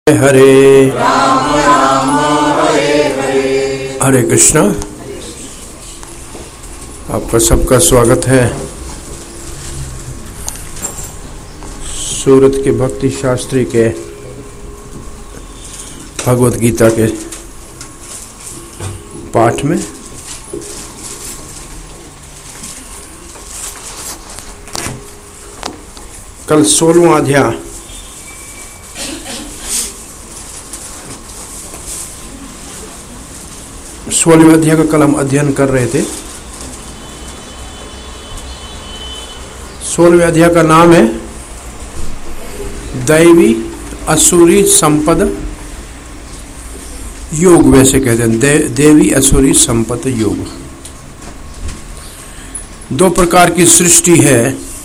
हरे राम राम हरे हरे। हरे कृष्णा। आपका सबका स्वागत है सूरत के भक्ति शास्त्री के भगवत गीता के पाठ में। कल 16वां अध्याय 16वें अध्याय का कल हम अध्ययन कर रहे थे। 16वें अध्याय का नाम है दैवी असुरी संपद योग। वैसे कहते हैं देवी असुरी संपद योग। दो प्रकार की सृष्टि है,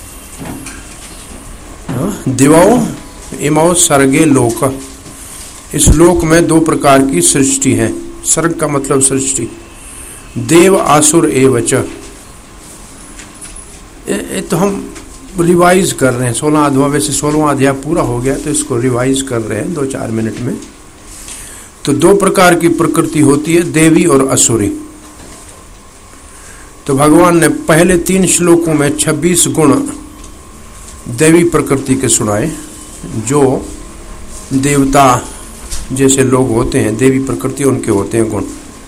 दिवौ इमौ सर्गे लोक। इस लोक में दो प्रकार की सृष्टि है। सर्ग का मतलब सृष्टि। देव आसुर एवच। तो हम रिवाइज कर रहे हैं 16 अध्याय। वैसे 16वां अध्याय पूरा हो गया तो इसको रिवाइज कर रहे हैं 2-4 मिनट में। तो दो प्रकार की प्रकृति होती है, देवी और असुरी। तो भगवान ने पहले 3 श्लोकों में 26 गुण देवी प्रकृति के सुनाए। जो देवता जैसे लोग होते हैं, देवी प्रकृति उनके होते हैं गुण।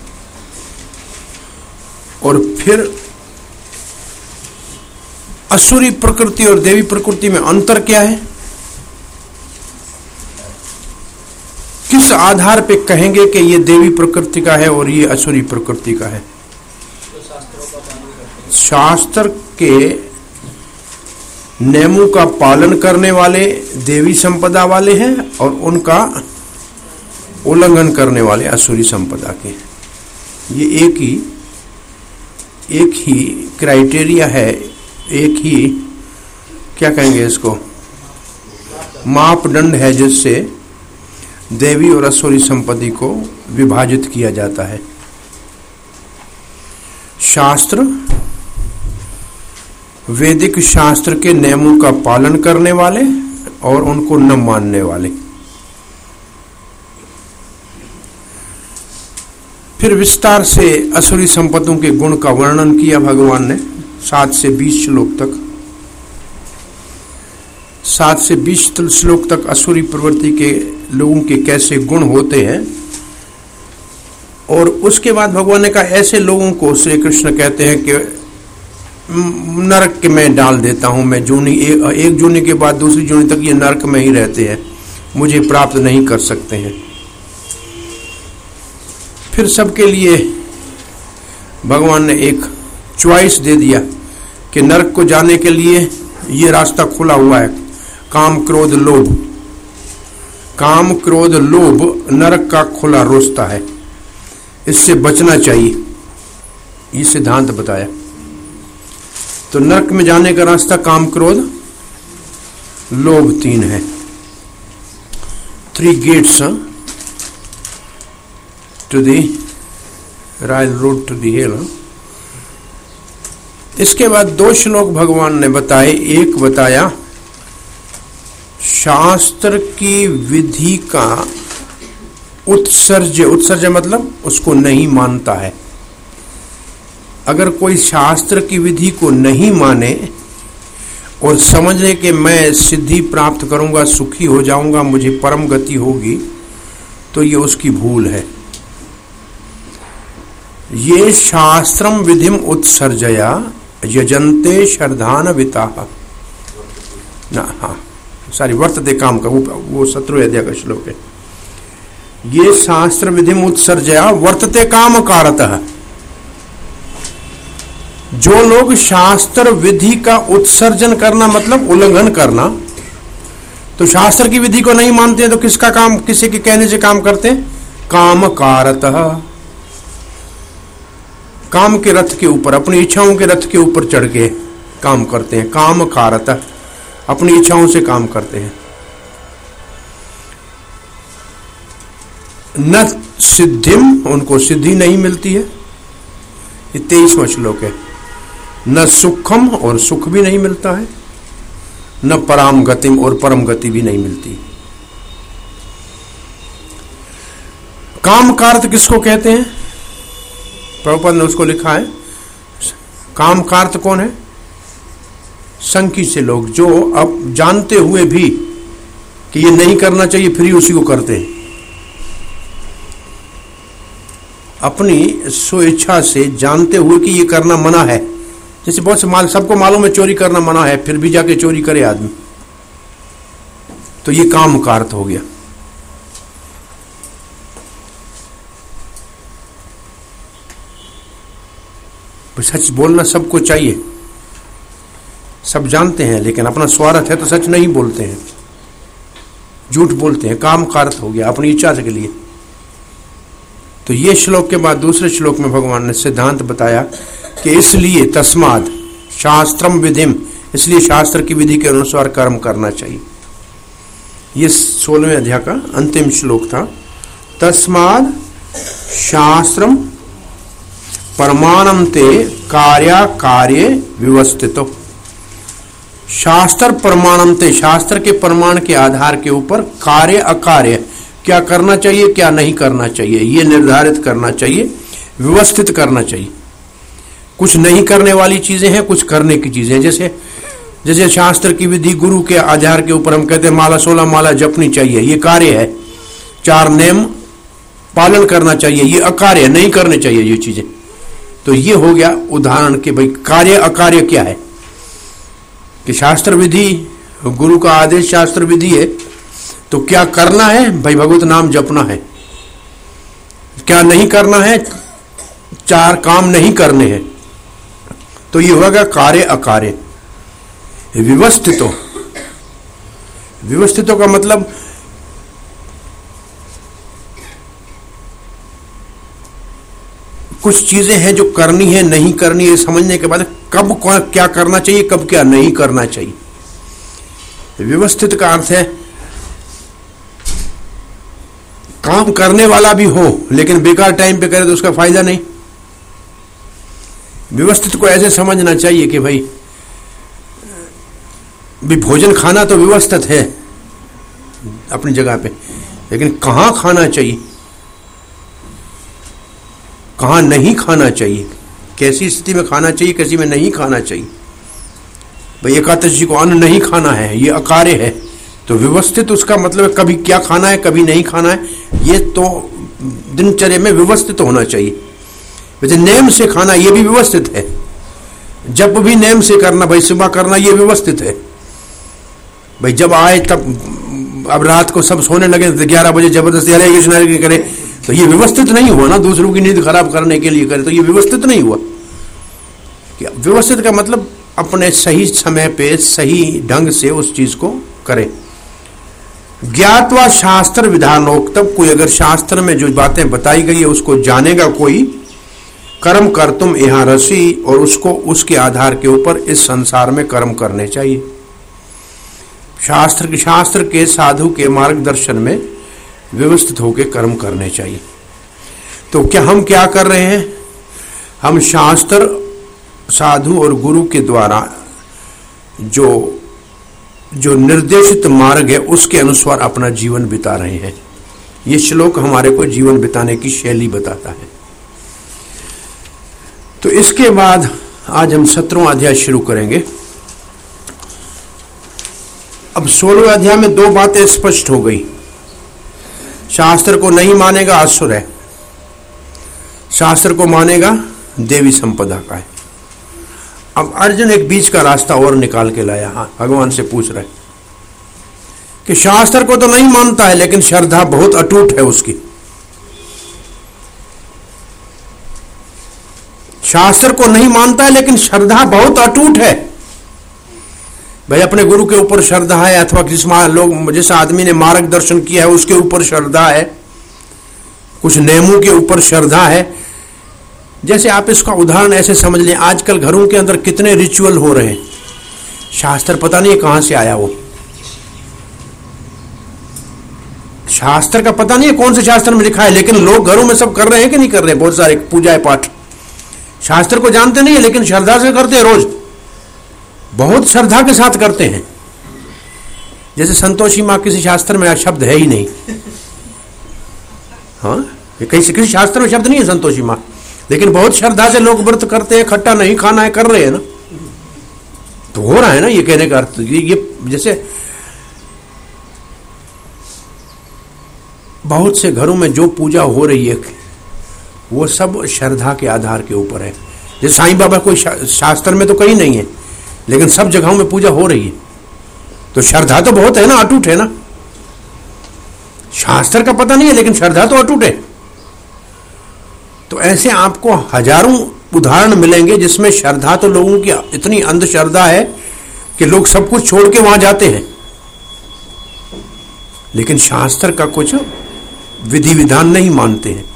और फिर असुरी प्रकृति और देवी प्रकृति में अंतर क्या है, किस आधार पे कहेंगे कि ये देवी प्रकृति का है और ये असुरी प्रकृति का है। शास्त्र के नियमों का पालन करने वाले देवी संपदा वाले हैं और उनका उल्लंघन करने वाले असुरी संपदा के। ये एक ही क्राइटेरिया है, एक ही क्या कहेंगे इसको, मापदंड है जिससे देवी और असुरी संपत्ति को विभाजित किया जाता है। शास्त्र, वैदिक शास्त्र के नियमों का पालन करने वाले और उनको न मानने वाले। फिर विस्तार से असुरी संपत्तियों के गुण का वर्णन किया भगवान ने 7 से 20 श्लोक तक। 7 से 20 श्लोक तक असुरी प्रवृत्ति के लोगों के कैसे गुण होते हैं। और उसके बाद भगवान ने कहा ऐसे लोगों को श्री कृष्ण कहते हैं कि नरक में डाल देता हूं मैं। जूनी एक जूनी के बाद दूसरी जूनी तक ये नरक में ही रहते हैं, मुझे प्राप्त नहीं कर सकते हैं। फिर सबके लिए भगवान ने एक चॉइस दे दिया कि नरक को जाने के लिए ये रास्ता खुला हुआ है, काम क्रोध लोभ। काम क्रोध लोभ नरक का खुला रास्ता है, इससे बचना चाहिए, ये सिद्धांत बताया। तो नरक में जाने का रास्ता काम क्रोध लोभ 3 है। 3 gates to the royal road to the hell। इसके बाद 2 श्लोक भगवान ने बताए। एक बताया शास्त्र की विधि का उत्सर्ज। उत्सर्ज मतलब उसको नहीं मानता है। अगर कोई शास्त्र की विधि को नहीं माने और समझे कि मैं सिद्धि प्राप्त करूंगा, सुखी हो जाऊंगा, मुझे परम गति होगी, तो ये उसकी भूल है। ये शास्त्रम विधिम उत्सर्जया यजन्ते श्रद्धान विताः। सारी वर्तते काम का वो 17वें अध्याय का श्लोक है। ये शास्त्र विधिम उत्सर्जया वर्तते काम कारतः। जो लोग शास्त्र विधि का उत्सर्जन करना मतलब उल्लंघन करना, तो शास्त्र की विधि को नहीं मानते हैं तो किसका काम, किसी के कहने से काम करते हैं, काम कारतः। काम के रथ के ऊपर, अपनी इच्छाओं के रथ के ऊपर चढ़ के काम करते हैं। काम कारतः, अपनी इच्छाओं से काम करते हैं। न सिद्धिम, उनको सिद्धि नहीं मिलती है। ये 23वां श्लोक है। न सुखम, और सुख भी नहीं मिलता है। न पराम गतिम, और परम गति भी नहीं मिलती। काम कार्त किसको कहते हैं? प्रभुपाद ने उसको लिखा है, काम कार्त कौन है? संकी से लोग जो अब जानते हुए भी कि ये नहीं करना चाहिए फिर ही उसी को करते हैं। अपनी स्वेच्छा से जानते हुए कि ये करना मना है, जैसे बहुत से सबको मालूम है चोरी करना मना है, फिर भी जाके चोरी करे आदमी, तो ये काम कार्त हो गया। सच बोलना सबको चाहिए, सब जानते हैं, लेकिन अपना स्वार्थ है तो सच नहीं बोलते हैं, झूठ बोलते हैं, काम कार्त हो गया अपनी इच्छा के लिए। तो ये श्लोक के बाद दूसरे श्लोक में भगवान ने सिद्धांत बताया कि इसलिए तस्माद शास्त्रम विधिम, इसलिए शास्त्र की विधि के अनुसार कर्म करना चाहिए। ये 16वें अध्याय का अंतिम श्लोक था। तस्माद शास्त्रम परमाणम ते कार्या कार्य व्यवस्थितो। शास्त्र प्रमाणम ते, शास्त्र के प्रमाण के आधार के ऊपर कार्य अकार्य, क्या करना चाहिए क्या नहीं करना चाहिए, ये निर्धारित करना चाहिए, व्यवस्थित करना चाहिए। कुछ नहीं करने वाली चीजें हैं, कुछ करने की चीजें हैं। जैसे शास्त्र की विधि गुरु के आधार के ऊपर हम कहते हैं माला 16 माला जपनी चाहिए, ये कार्य है। 4 नियम पालन करना चाहिए, ये अकार्य, नहीं करने चाहिए ये चीजें। तो ये हो गया उदाहरण कि भाई कार्य अकार्य क्या है, कि शास्त्र विधि गुरु का आदेश शास्त्र विधि है, तो क्या करना है भाई? भगवत नाम जपना है। क्या नहीं करना है? 4 काम नहीं करने हैं। तो ये होगा कार्य अकार्य। व्यवस्थितो, व्यवस्थितों का मतलब कुछ चीजें हैं जो करनी है नहीं करनी है, समझने के बाद कब क्या करना चाहिए कब क्या नहीं करना चाहिए। व्यवस्थित का अर्थ है काम करने वाला भी हो लेकिन बेकार टाइम पे करे तो उसका फायदा नहीं। व्यवस्थित को ऐसे समझना चाहिए कि भाई भी भोजन खाना तो व्यवस्थित है अपनी जगह पे, लेकिन कहाँ खाना चाहिए कहाँ नहीं खाना चाहिए, कैसी स्थिति में खाना चाहिए कैसी में नहीं खाना चाहिए। भाई एकादशी को अन्न नहीं खाना है, ये अकार्य है। तो व्यवस्थित उसका मतलब है कभी क्या खाना है कभी नहीं खाना है, ये तो दिनचर्या में व्यवस्थित होना चाहिए। वैसे नेम से खाना ये भी व्यवस्थित है, जब भी नेम से करना, भाई सुबह करना ये व्यवस्थित है। भाई जब आए तब, अब रात को सब सोने लगे तो 11 बजे जबरदस्ती हरे कृष्ण करे, तो ये व्यवस्थित नहीं हुआ ना। दूसरों की नींद खराब करने के लिए करे तो ये व्यवस्थित नहीं हुआ। व्यवस्थित का मतलब अपने सही समय पे सही ढंग से उस चीज को करे। ज्ञातवा शास्त्र विधानोक्तम, कोई अगर शास्त्र में जो बातें बताई गई है उसको जानेगा कोई, कर्म कर तुम यहाँ रसी, और उसको उसके आधार के ऊपर इस संसार में कर्म करने चाहिए। शास्त्र के साधु के मार्गदर्शन में व्यवस्थित होकर कर्म करने चाहिए। तो क्या हम क्या कर रहे हैं? हम शास्त्र साधु और गुरु के द्वारा जो निर्देशित मार्ग है उसके अनुसार अपना जीवन बिता रहे हैं। ये श्लोक हमारे को जीवन बिताने की शैली बताता है। तो इसके बाद आज हम 17वां अध्याय शुरू करेंगे। अब 16वें अध्याय में 2 बातें स्पष्ट हो गई। शास्त्र को नहीं मानेगा असुर है, शास्त्र को मानेगा देवी संपदा का है। अब अर्जुन एक बीच का रास्ता और निकाल के लाया। हाँ, भगवान से पूछ रहे कि शास्त्र को तो नहीं मानता है लेकिन श्रद्धा बहुत अटूट है उसकी। शास्त्र को नहीं मानता है लेकिन श्रद्धा बहुत अटूट है। भाई अपने गुरु के ऊपर श्रद्धा है, अथवा जिस आदमी ने मार्गदर्शन किया है उसके ऊपर श्रद्धा है, कुछ नियमों के ऊपर श्रद्धा है। जैसे आप इसका उदाहरण ऐसे समझ लें, आजकल घरों के अंदर कितने रिचुअल हो रहे हैं, शास्त्र पता नहीं कहां से आया। वो शास्त्र का पता नहीं है कौन से शास्त्र में लिखा है, लेकिन लोग घरों में सब कर रहे हैं कि नहीं कर रहे। बहुत सारे पूजा पाठ शास्त्र को जानते नहीं है लेकिन श्रद्धा से करते हैं, रोज बहुत श्रद्धा के साथ करते हैं। जैसे संतोषी माँ किसी शास्त्र में शब्द है ही नहीं। हाँ, किसी शास्त्र में शब्द नहीं है संतोषी माँ, लेकिन बहुत श्रद्धा से लोग व्रत करते हैं, खट्टा नहीं खाना है, कर रहे हैं ना, तो हो रहा है ना। ये कहने का अर्थ ये जैसे बहुत से घरों में जो पूजा हो रही है वो सब श्रद्धा के आधार के ऊपर है। जैसे साईं बाबा कोई शास्त्र में तो कहीं नहीं है, लेकिन सब जगहों में पूजा हो रही है, तो श्रद्धा तो बहुत है ना, अटूट है ना। शास्त्र का पता नहीं है लेकिन श्रद्धा तो अटूट है। तो ऐसे आपको हजारों उदाहरण मिलेंगे जिसमें श्रद्धा तो लोगों की इतनी अंधश्रद्धा है कि लोग सब कुछ छोड़ के वहां जाते हैं, लेकिन शास्त्र का कुछ विधि विधान नहीं मानते हैं।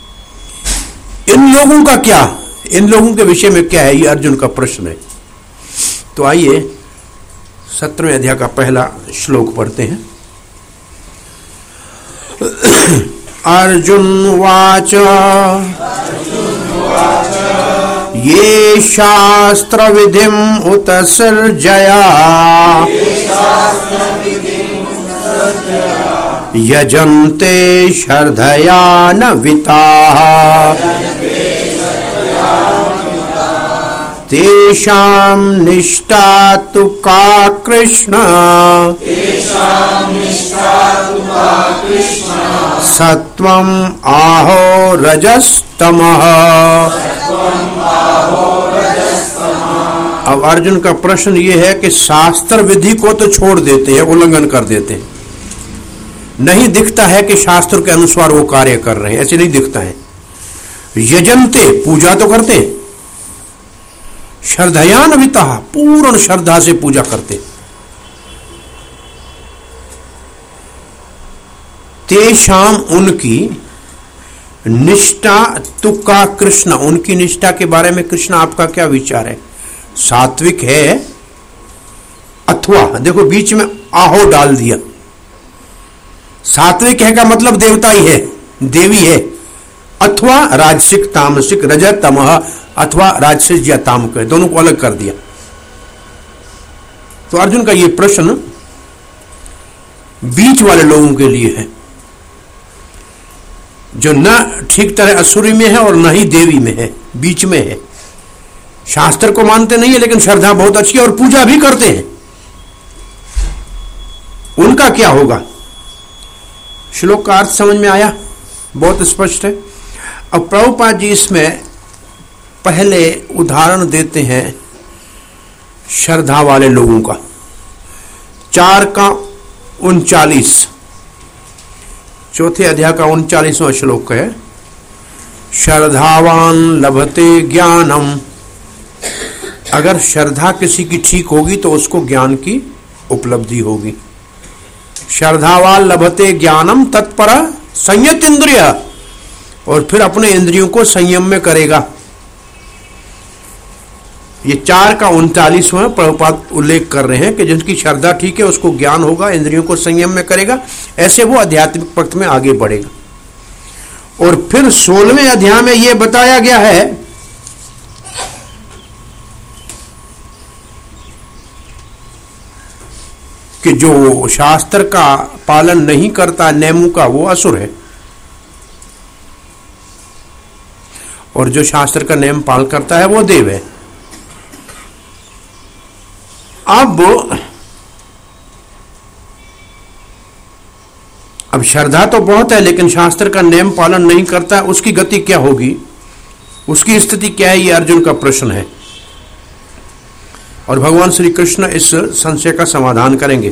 इन लोगों का क्या, इन लोगों के विषय में क्या है, ये अर्जुन का प्रश्न है। तो आइए 17वें अध्याय का पहला श्लोक पढ़ते हैं। अर्जुन वाच ये शास्त्र विधिम उत सृजया यजन्ते श्रद्धया न विताः तेषां निष्ठा तु का कृष्ण सत्वं आहो रजस्तमः। अब अर्जुन का प्रश्न ये है कि शास्त्र विधि को तो छोड़ देते हैं, उल्लंघन कर देते हैं, नहीं दिखता है कि शास्त्र के अनुसार वो कार्य कर रहे हैं, ऐसे नहीं दिखता है। यजन्ते पूजा तो करते, श्रद्धयान्विता पूर्ण श्रद्धा से पूजा करते, तेषाम उनकी निष्ठा तुका कृष्ण, उनकी निष्ठा के बारे में कृष्ण आपका क्या विचार है? सात्विक है अथवा, देखो बीच में आहो डाल दिया, सात्विक है का मतलब देवता ही है, देवी है, अथवा राजसिक तामसिक रजत तमह, अथवा राजसिक या तामक, दोनों को अलग कर दिया। तो अर्जुन का यह प्रश्न बीच वाले लोगों के लिए है, जो न ठीक तरह असुरी में है और न ही देवी में है, बीच में है। शास्त्र को मानते नहीं है लेकिन श्रद्धा बहुत अच्छी है और पूजा भी करते हैं, उनका क्या होगा? श्लोक का अर्थ समझ में आया? बहुत स्पष्ट है। अब प्रभुपाद जी इसमें पहले उदाहरण देते हैं श्रद्धा वाले लोगों का। 4:39 चौथे अध्याय का 39वां श्लोक है, श्रद्धावान लभते ज्ञानम। अगर श्रद्धा किसी की ठीक होगी तो उसको ज्ञान की उपलब्धि होगी। श्रद्धावान लभते ज्ञानम तत्पर संयत इंद्रिय, और फिर अपने इंद्रियों को संयम में करेगा। ये 4:39 प्रभुपाद उल्लेख कर रहे हैं कि जिनकी श्रद्धा ठीक है उसको ज्ञान होगा, इंद्रियों को संयम में करेगा, ऐसे वो आध्यात्मिक पथ में आगे बढ़ेगा। और फिर 16वें अध्याय में यह बताया गया है कि जो शास्त्र का पालन नहीं करता नेमों का, वो असुर है, और जो शास्त्र का नियम पालन करता है वो देव है। अब श्रद्धा तो बहुत है लेकिन शास्त्र का नियम पालन नहीं करता, उसकी गति क्या होगी, उसकी स्थिति क्या है, ये अर्जुन का प्रश्न है। और भगवान श्री कृष्ण इस संशय का समाधान करेंगे।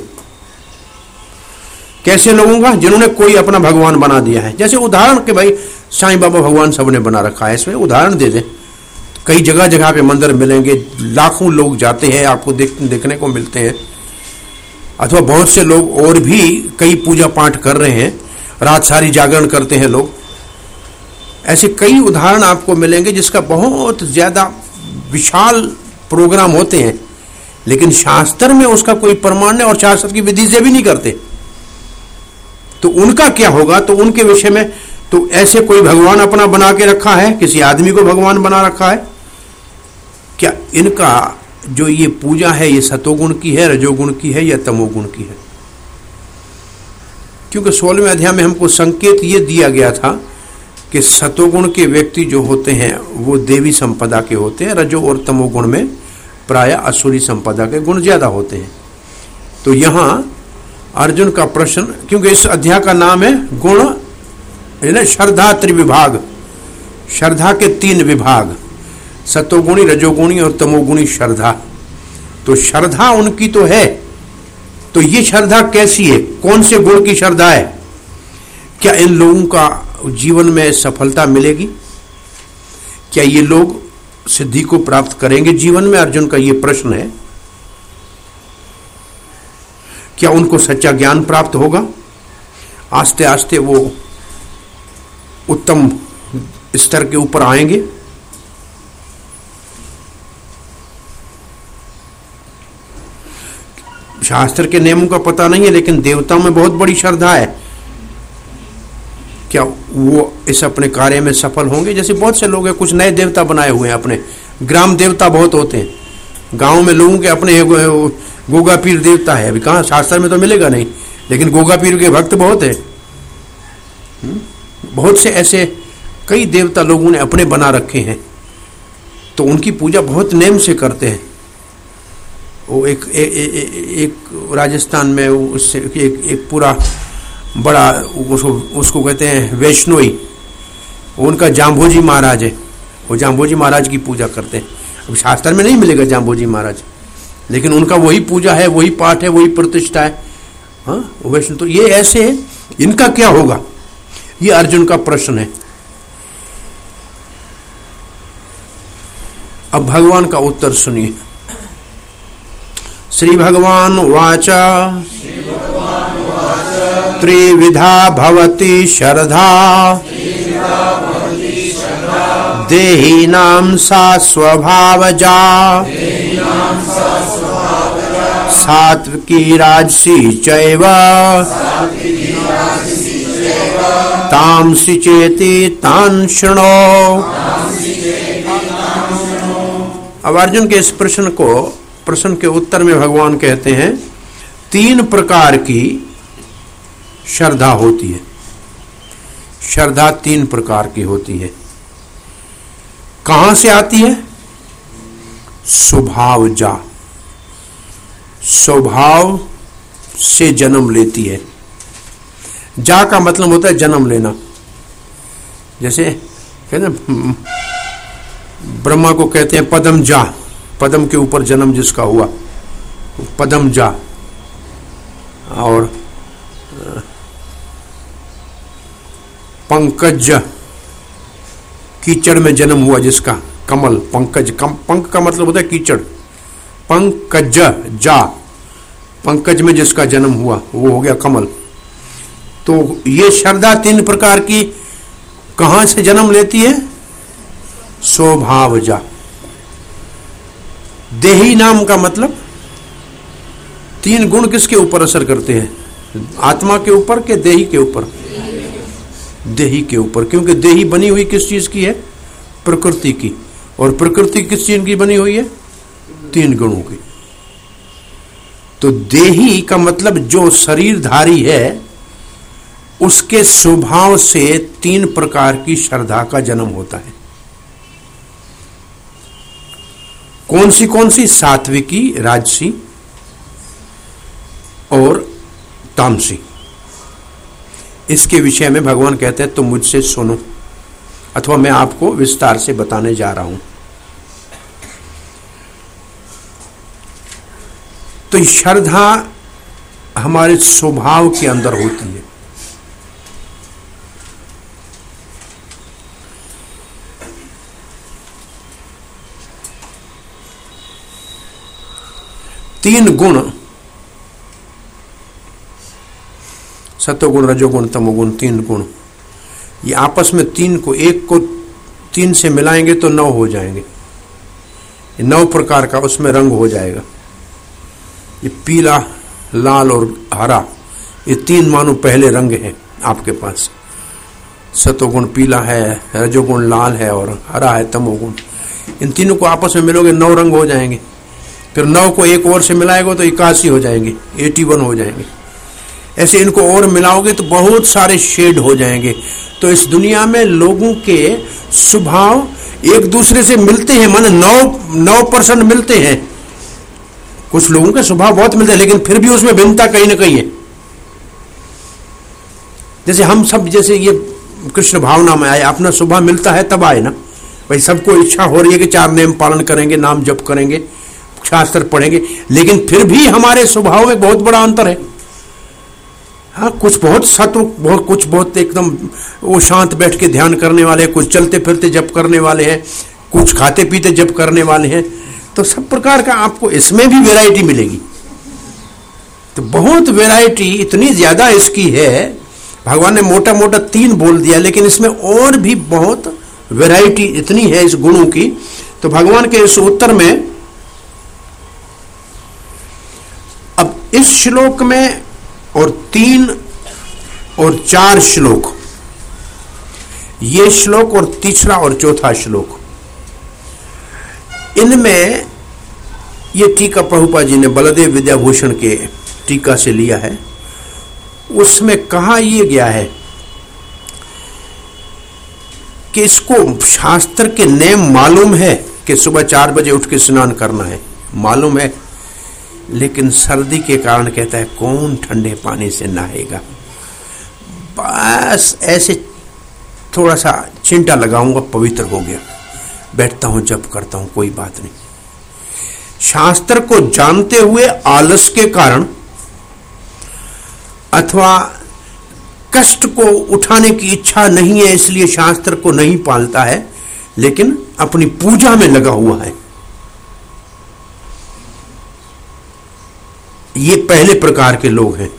कैसे लोगों का? जिन्होंने कोई अपना भगवान बना दिया है। जैसे उदाहरण के भाई साईं बाबा भगवान सबने बना रखा है, इसमें उदाहरण दे दें। कई जगह जगह पे मंदिर मिलेंगे, लाखों लोग जाते हैं, आपको देखने को मिलते हैं। अथवा बहुत से लोग और भी कई पूजा पाठ कर रहे हैं, रात सारी जागरण करते हैं लोग। ऐसे कई उदाहरण आपको मिलेंगे जिसका बहुत ज्यादा विशाल प्रोग्राम होते हैं, लेकिन शास्त्र में उसका कोई प्रमाण नहीं और शास्त्र की विधि से भी नहीं करते। तो उनका क्या होगा? तो उनके विषय में तो ऐसे कोई भगवान अपना बना के रखा है, किसी आदमी को भगवान बना रखा है क्या? इनका जो ये पूजा है ये सतोगुण की है, रजोगुण की है या तमोगुण की है? क्योंकि 16वें अध्याय में हमको संकेत ये दिया गया था कि सतोगुण के व्यक्ति जो होते हैं वो देवी संपदा के होते हैं, रजो और तमोगुण में प्राय असुरी संपदा के गुण ज्यादा होते हैं। तो यहाँ अर्जुन का प्रश्न, क्योंकि इस अध्याय का नाम है गुण है ना, श्रद्धा त्रिविभाग, श्रद्धा के 3 विभाग, सतोगुणी, रजोगुणी और तमोगुणी श्रद्धा। तो श्रद्धा उनकी तो है, तो ये श्रद्धा कैसी है, कौन से गुण की श्रद्धा है? क्या इन लोगों का जीवन में सफलता मिलेगी? क्या ये लोग सिद्धि को प्राप्त करेंगे जीवन में? अर्जुन का ये प्रश्न है। क्या उनको सच्चा ज्ञान प्राप्त होगा? आस्ते आस्ते वो उत्तम स्तर के ऊपर आएंगे? शास्त्र के नियमों का पता नहीं है, लेकिन देवताओं में बहुत बड़ी श्रद्धा है। क्या वो इस अपने कार्य में सफल होंगे? जैसे बहुत से लोग हैं, कुछ नए देवता बनाए हुए हैं अपने, ग्राम देवता बहुत होते हैं गांव में लोगों के अपने। गोगा पीर देवता है, अभी कहाँ शास्त्र में तो मिलेगा नहीं, लेकिन गोगा पीर के भक्त बहुत है। बहुत से ऐसे कई देवता लोगों ने अपने बना रखे हैं, तो उनकी पूजा बहुत नेम से करते हैं। वो एक राजस्थान में उससे एक पूरा बड़ा उसको कहते हैं वैष्णोई, उनका जाम्भोजी महाराज है, वो जाम्भोजी महाराज की पूजा करते हैं। अब शास्त्र में नहीं मिलेगा जाम्भोजी महाराज, लेकिन उनका वही पूजा है, वही पाठ है, वही प्रतिष्ठा है। हाँ, वैष्णो। तो ये ऐसे है, इनका क्या होगा, ये अर्जुन का प्रश्न है। अब भगवान का उत्तर सुनिए। श्री भगवान वाचा त्रिविधा भवति श्रद्धा देहिनां सा स्वभावजा सात्विकी राजसी चैव तामसी चेति तान् शृणो। अब अर्जुन के इस प्रश्न के उत्तर में भगवान कहते हैं 3 प्रकार की श्रद्धा होती है। श्रद्धा 3 प्रकार की होती है। कहां से आती है? स्वभावजा, स्वभाव से जन्म लेती है। जा का मतलब होता है जन्म लेना। जैसे कहते हैं ब्रह्मा को कहते हैं पदम जा, पदम के ऊपर जन्म जिसका हुआ पदम जा। और पंकज, कीचड़ में जन्म हुआ जिसका, कमल, पंकज, पंक का मतलब होता है कीचड़, पंकज जा, पंकज में जिसका जन्म हुआ वो हो गया कमल। तो ये श्रद्धा 3 प्रकार की कहां से जन्म लेती है? स्वभावजा। देही नाम का मतलब 3 गुण किसके ऊपर असर करते हैं? आत्मा के ऊपर के देही के ऊपर? देही के ऊपर, क्योंकि देही बनी हुई किस चीज की है? प्रकृति की। और प्रकृति किस चीज की बनी हुई है? 3 गुणों की। तो देही का मतलब जो शरीरधारी है, उसके स्वभाव से 3 प्रकार की श्रद्धा का जन्म होता है। कौन सी? सात्विकी, राजसी और तामसी। इसके विषय में भगवान कहते हैं तुम मुझसे सुनो, अथवा मैं आपको विस्तार से बताने जा रहा हूं। तो श्रद्धा हमारे स्वभाव के अंदर होती है। तीन गुण, सत्वगुण, रजोगुण, तमोगुण, 3 गुण, ये आपस में 3 को, एक को 3 से मिलाएंगे तो 9 हो जाएंगे। 9 प्रकार का उसमें रंग हो जाएगा। ये पीला, लाल और हरा, ये 3 मानो पहले रंग हैं आपके पास। सत्वगुण पीला है, रजोगुण लाल है और हरा है तमोगुण। इन तीनों को आपस में मिलोगे 9 रंग हो जाएंगे। फिर 9 को एक और से मिलाएगा तो 81 हो जाएंगे, 81 हो जाएंगे। ऐसे इनको और मिलाओगे तो बहुत सारे शेड हो जाएंगे। तो इस दुनिया में लोगों के स्वभाव एक दूसरे से मिलते हैं, माने 9% मिलते हैं। कुछ लोगों के स्वभाव बहुत मिलते हैं, लेकिन फिर भी उसमें भिन्नता कहीं ना कहीं है। जैसे हम सब, जैसे ये कृष्ण भावना में आए, अपना स्वभाव मिलता है तब आए ना भाई। सबको इच्छा हो रही है कि 4 नियम पालन करेंगे, नाम जप करेंगे, शास्त्र पढ़ेंगे, लेकिन फिर भी हमारे स्वभाव में बहुत बड़ा अंतर है। हाँ, कुछ बहुत सत्व, कुछ बहुत एकदम वो शांत बैठ के ध्यान करने वाले हैं, कुछ चलते फिरते जप करने वाले हैं, कुछ खाते पीते जप करने वाले हैं। तो सब प्रकार का आपको इसमें भी वैरायटी मिलेगी। तो बहुत वैरायटी इतनी ज्यादा इसकी है, भगवान ने मोटा मोटा 3 बोल दिया, लेकिन इसमें और भी बहुत वैरायटी इतनी है इस गुणों की। तो भगवान के इस उत्तर में अब इस श्लोक में और 3 और 4 श्लोक, ये श्लोक और तीसरा और चौथा श्लोक, इनमें ये टीका प्रभुपाद जी ने बलदेव विद्याभूषण के टीका से लिया है। उसमें कहा यह गया है कि इसको शास्त्र के नियम मालूम है कि सुबह 4 बजे उठ के स्नान करना है, मालूम है, लेकिन सर्दी के कारण कहता है कौन ठंडे पानी से नहाएगा। बस ऐसे थोड़ा सा चिंटा लगाऊंगा, पवित्र हो गया, बैठता हूं, जप करता हूं, कोई बात नहीं। शास्त्र को जानते हुए आलस के कारण अथवा कष्ट को उठाने की इच्छा नहीं है, इसलिए शास्त्र को नहीं पालता है, लेकिन अपनी पूजा में लगा हुआ है। ये पहले प्रकार के लोग हैं।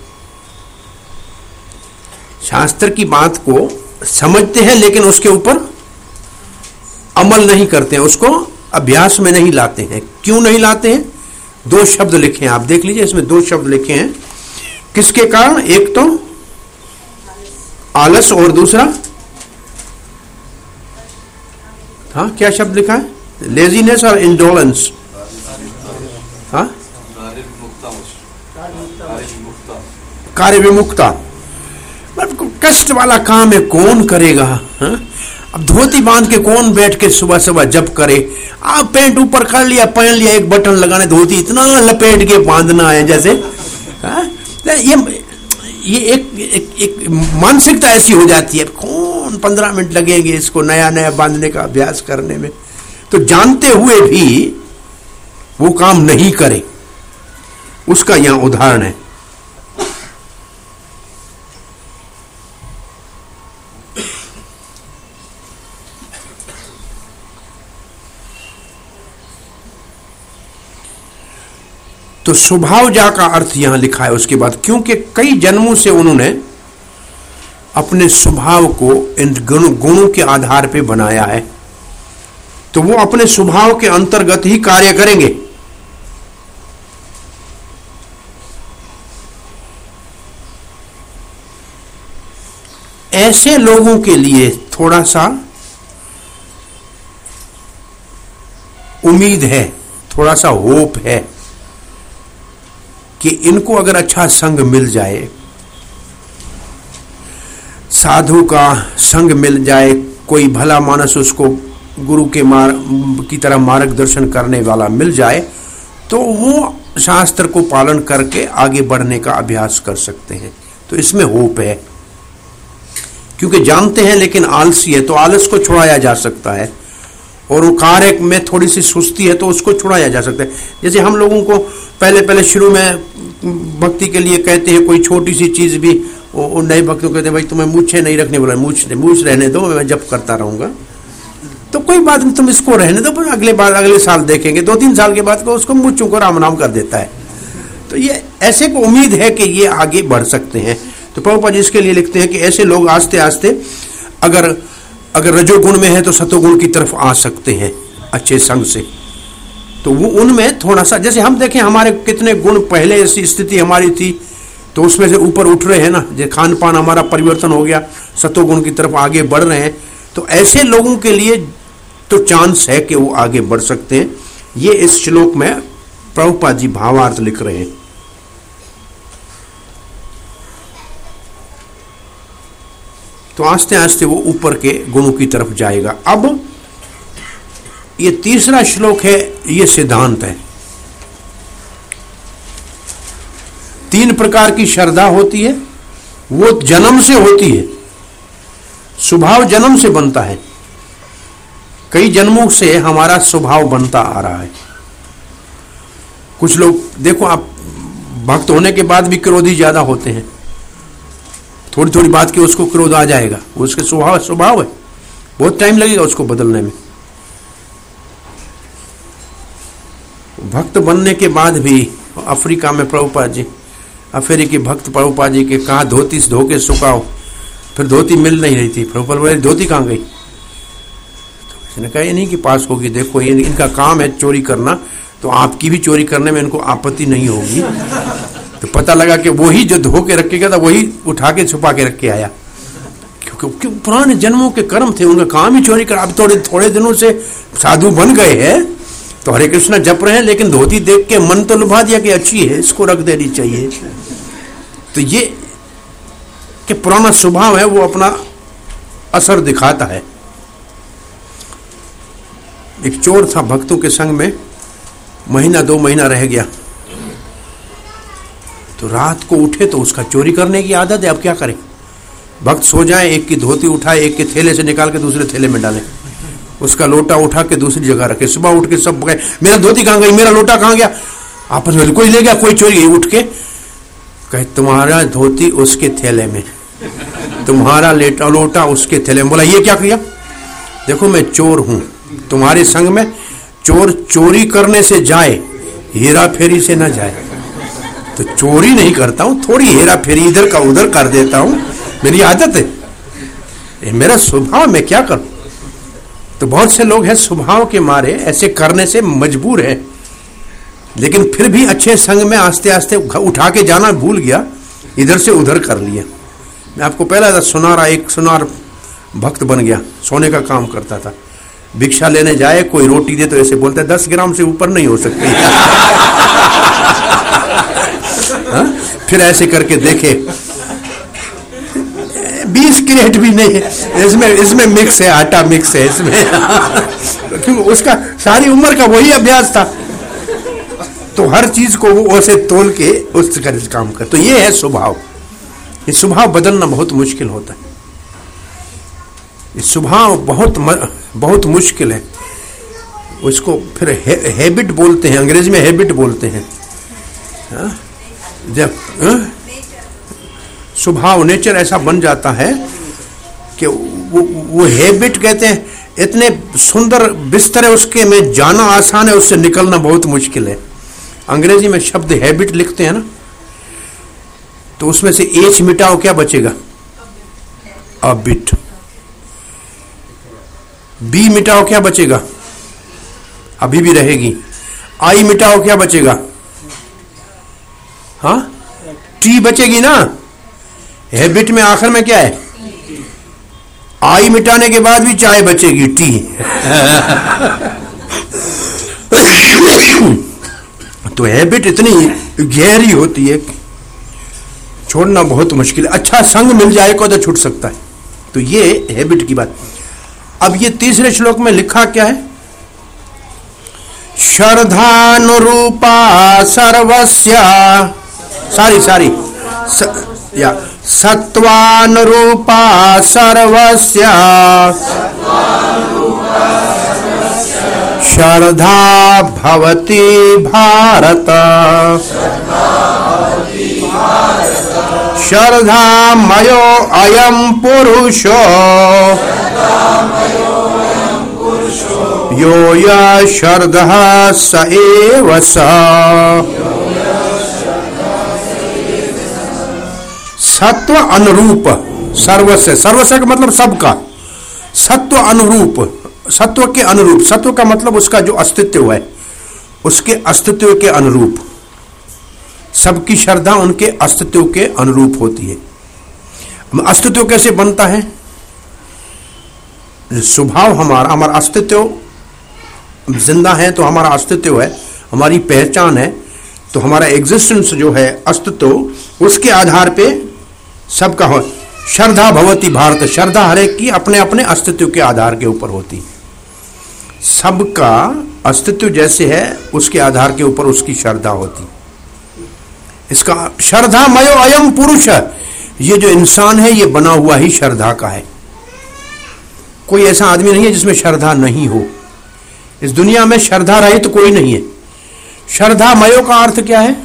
शास्त्र की बात को समझते हैं लेकिन उसके ऊपर अमल नहीं करते हैं, उसको अभ्यास में नहीं लाते हैं। क्यों नहीं लाते हैं? 2 शब्द लिखे हैं, आप देख लीजिए, इसमें 2 शब्द लिखे हैं। किसके कारण? एक तो आलस और दूसरा, हाँ क्या शब्द लिखा है? लेजीनेस और इंडोलेंस। हाँ, कार्य विमुक्ता। कष्ट वाला काम है, कौन करेगा? हाँ? अब धोती बांध के कौन बैठ के सुबह सुबह जप करे? आप पैंट ऊपर कर लिया, पहन लिया, एक बटन लगाने, धोती इतना लपेट के बांधना है जैसे। हाँ? ये एक मानसिकता ऐसी हो जाती है, कौन 15 मिनट लगेंगे इसको नया नया बांधने का अभ्यास करने में। तो जानते हुए भी वो काम नहीं करे, उसका यहां उदाहरण है। तो स्वभावजा का अर्थ यहां लिखा है उसके बाद, क्योंकि कई जन्मों से उन्होंने अपने स्वभाव को इन गुणों के आधार पे बनाया है, तो वो अपने स्वभाव के अंतर्गत ही कार्य करेंगे। ऐसे लोगों के लिए थोड़ा सा उम्मीद है, थोड़ा सा होप है कि इनको अगर अच्छा संग मिल जाए, साधु का संग मिल जाए, कोई भला मानस उसको गुरु के की तरह मार्गदर्शन करने वाला मिल जाए, तो वो शास्त्र को पालन करके आगे बढ़ने का अभ्यास कर सकते हैं। तो इसमें होप है, क्योंकि जानते हैं लेकिन आलसी है, तो आलस को छुड़ाया जा सकता है। और वो कार्य में थोड़ी सी सुस्ती है तो उसको छुड़ाया जा सकता है। जैसे हम लोगों को पहले शुरू में भक्ति के लिए कहते हैं, कोई छोटी सी चीज भी, वो नए भक्त को कहते हैं भाई तुम्हें मूछे नहीं रखने बोला, मूछ रहने दो, मैं जब करता रहूंगा। तो कोई बात नहीं, तुम इसको रहने दो, पर अगले साल देखेंगे, 2-3 साल के बाद को उसको मूछों को राम नाम कर देता है। तो ये ऐसे को उम्मीद है कि ये आगे बढ़ सकते हैं। तो प्रभुपाद जी इसके लिए लिखते हैं कि ऐसे लोग आस्ते आस्ते अगर रजोगुण में है तो सतोगुण की तरफ आ सकते हैं अच्छे संग से। तो वो उनमें थोड़ा सा, जैसे हम देखें हमारे कितने गुण पहले ऐसी स्थिति हमारी थी तो उसमें से ऊपर उठ रहे हैं ना, जो खान पान हमारा परिवर्तन हो गया, सतोगुण की तरफ आगे बढ़ रहे हैं। तो ऐसे लोगों के लिए तो चांस है कि वो आगे बढ़ सकते हैं। ये इस श्लोक में प्रभुपाद जी भावार्थ लिख रहे हैं। तो आस्ते आस्ते वो ऊपर के गुणों की तरफ जाएगा। अब ये तीसरा श्लोक है, ये सिद्धांत है। 3 प्रकार की श्रद्धा होती है, वो जन्म से होती है। स्वभाव जन्म से बनता है, कई जन्मों से हमारा स्वभाव बनता आ रहा है। कुछ लोग देखो, आप भक्त होने के बाद भी क्रोधी ज्यादा होते हैं, थोड़ी थोड़ी बात की उसको क्रोध आ जाएगा, वो उसके स्वभाव है, बहुत टाइम लगेगा उसको बदलने में। भक्त बनने के बाद भी अफ्रीका में प्रभुपाद जी, अफ्रीकी भक्त प्रभुपाद जी के कहा धोती धो के सुखाओ, फिर धोती मिल नहीं रही थी। प्रभुपाद बोले धोती कहाँ गई? तो किसी ने कहा ये नहीं कि पास होगी, देखो ये इनका काम है चोरी करना, तो आपकी भी चोरी करने में इनको आपत्ति नहीं होगी। तो पता लगा कि वही जो धो के रखेगा था वही उठा के छुपा के रख के आया, क्योंकि पुराने जन्मों के कर्म थे, उनका काम ही चोरी कर। अब थोड़े दिनों से साधु बन गए हैं तो हरे कृष्णा जप रहे हैं, लेकिन धोती देख के मन तो लुभा दिया कि अच्छी है, इसको रख देनी चाहिए। तो ये कि पुराना स्वभाव है वो अपना असर दिखाता है। एक चोर था भक्तों के संग में, महीना 2 महीना रह गया, तो रात को उठे तो उसका चोरी करने की आदत है। अब क्या करें? भक्त सो जाए, एक की धोती उठाए, एक के थैले से निकाल के दूसरे थैले में डाले, उसका लोटा उठा के दूसरी जगह रखे। सुबह उठ के सब गए, मेरा धोती कहाँ गई, मेरा लोटा कहाँ गया? आपस में कोई ले गया, कोई चोरी गई। उठ के कहे तुम्हारा धोती उसके थैले में, तुम्हारा लोटा उसके थैले में। बोला ये क्या किया? देखो मैं चोर हूं, तुम्हारे संग में चोर चोरी करने से जाए, हेरा फेरी से ना जाए। तो चोरी नहीं करता हूं, थोड़ी हेरा फेरी इधर का उधर कर देता हूं, मेरी आदत है, ये मेरा स्वभाव, मैं क्या करूं? तो बहुत से लोग हैं स्वभाव के मारे ऐसे करने से मजबूर है, लेकिन फिर भी अच्छे संग में आस्ते आस्ते उठा के जाना भूल गया, इधर से उधर कर लिया। मैं आपको पहला था, एक सुनार भक्त बन गया, सोने का काम करता था। भिक्षा लेने जाए, कोई रोटी दे तो ऐसे बोलते 10 ग्राम से ऊपर नहीं हो सकती। फिर ऐसे करके देखे 20 कैरेट भी नहीं है, इसमें मिक्स है, आटा मिक्स है इसमें। क्योंकि उसका सारी उम्र का वही अभ्यास था, तो हर चीज को वो ऐसे तोल के उस काम कर। तो ये है स्वभाव। ये स्वभाव बदलना बहुत मुश्किल होता है, ये स्वभाव बहुत मुश्किल है। उसको फिर हैबिट बोलते हैं, अंग्रेजी में हैबिट बोलते हैं। जब स्वभाव नेचर ऐसा बन जाता है कि वो हैबिट कहते हैं, इतने सुंदर बिस्तर है उसके में जाना आसान है, उससे निकलना बहुत मुश्किल है। अंग्रेजी में शब्द हैबिट लिखते हैं ना, तो उसमें से एच मिटाओ, क्या बचेगा? A bit. बी मिटाओ, क्या बचेगा? अभी भी रहेगी। आई मिटाओ, क्या बचेगा? हाँ, टी बचेगी ना। हैबिट में आखिर में क्या है? आई मिटाने के बाद भी चाय बचेगी, टी। तो हैबिट इतनी गहरी होती है, छोड़ना बहुत मुश्किल है। अच्छा संग मिल जाए को तो छूट सकता है। तो ये हैबिट की बात। अब ये तीसरे श्लोक में लिखा क्या है? श्रद्धानुरूपा सर्वस्य, सत्वानुरूपा सर्वस्य श्रद्धा भवति भारत। श्रद्धा मयो अयं पुरुषो यो य श्रद्धः स एव स। सत्व अनुरूप सर्वस्य, सर्वस्य का मतलब सबका, सत्व अनुरूप, सत्व के अनुरूप। सत्व का मतलब उसका जो अस्तित्व है, उसके अस्तित्व के अनुरूप। सबकी श्रद्धा उनके अस्तित्व के अनुरूप होती है। अस्तित्व कैसे बनता है? स्वभाव हमारा अस्तित्व जिंदा है तो हमारा अस्तित्व है, हमारी पहचान है, तो हमारा एग्जिस्टेंस जो है, अस्तित्व, उसके आधार पे सबका हो। श्रद्धा भवति भारत, श्रद्धा हर एक की अपने अपने अस्तित्व के आधार के ऊपर होती, सबका अस्तित्व जैसे है उसके आधार के ऊपर उसकी श्रद्धा होती। इसका श्रद्धा मयो अयम पुरुष, ये जो इंसान है ये बना हुआ ही श्रद्धा का है। कोई ऐसा आदमी नहीं है जिसमें श्रद्धा नहीं हो। इस दुनिया में श्रद्धा रहित तो कोई नहीं है। श्रद्धा मयो का अर्थ क्या है?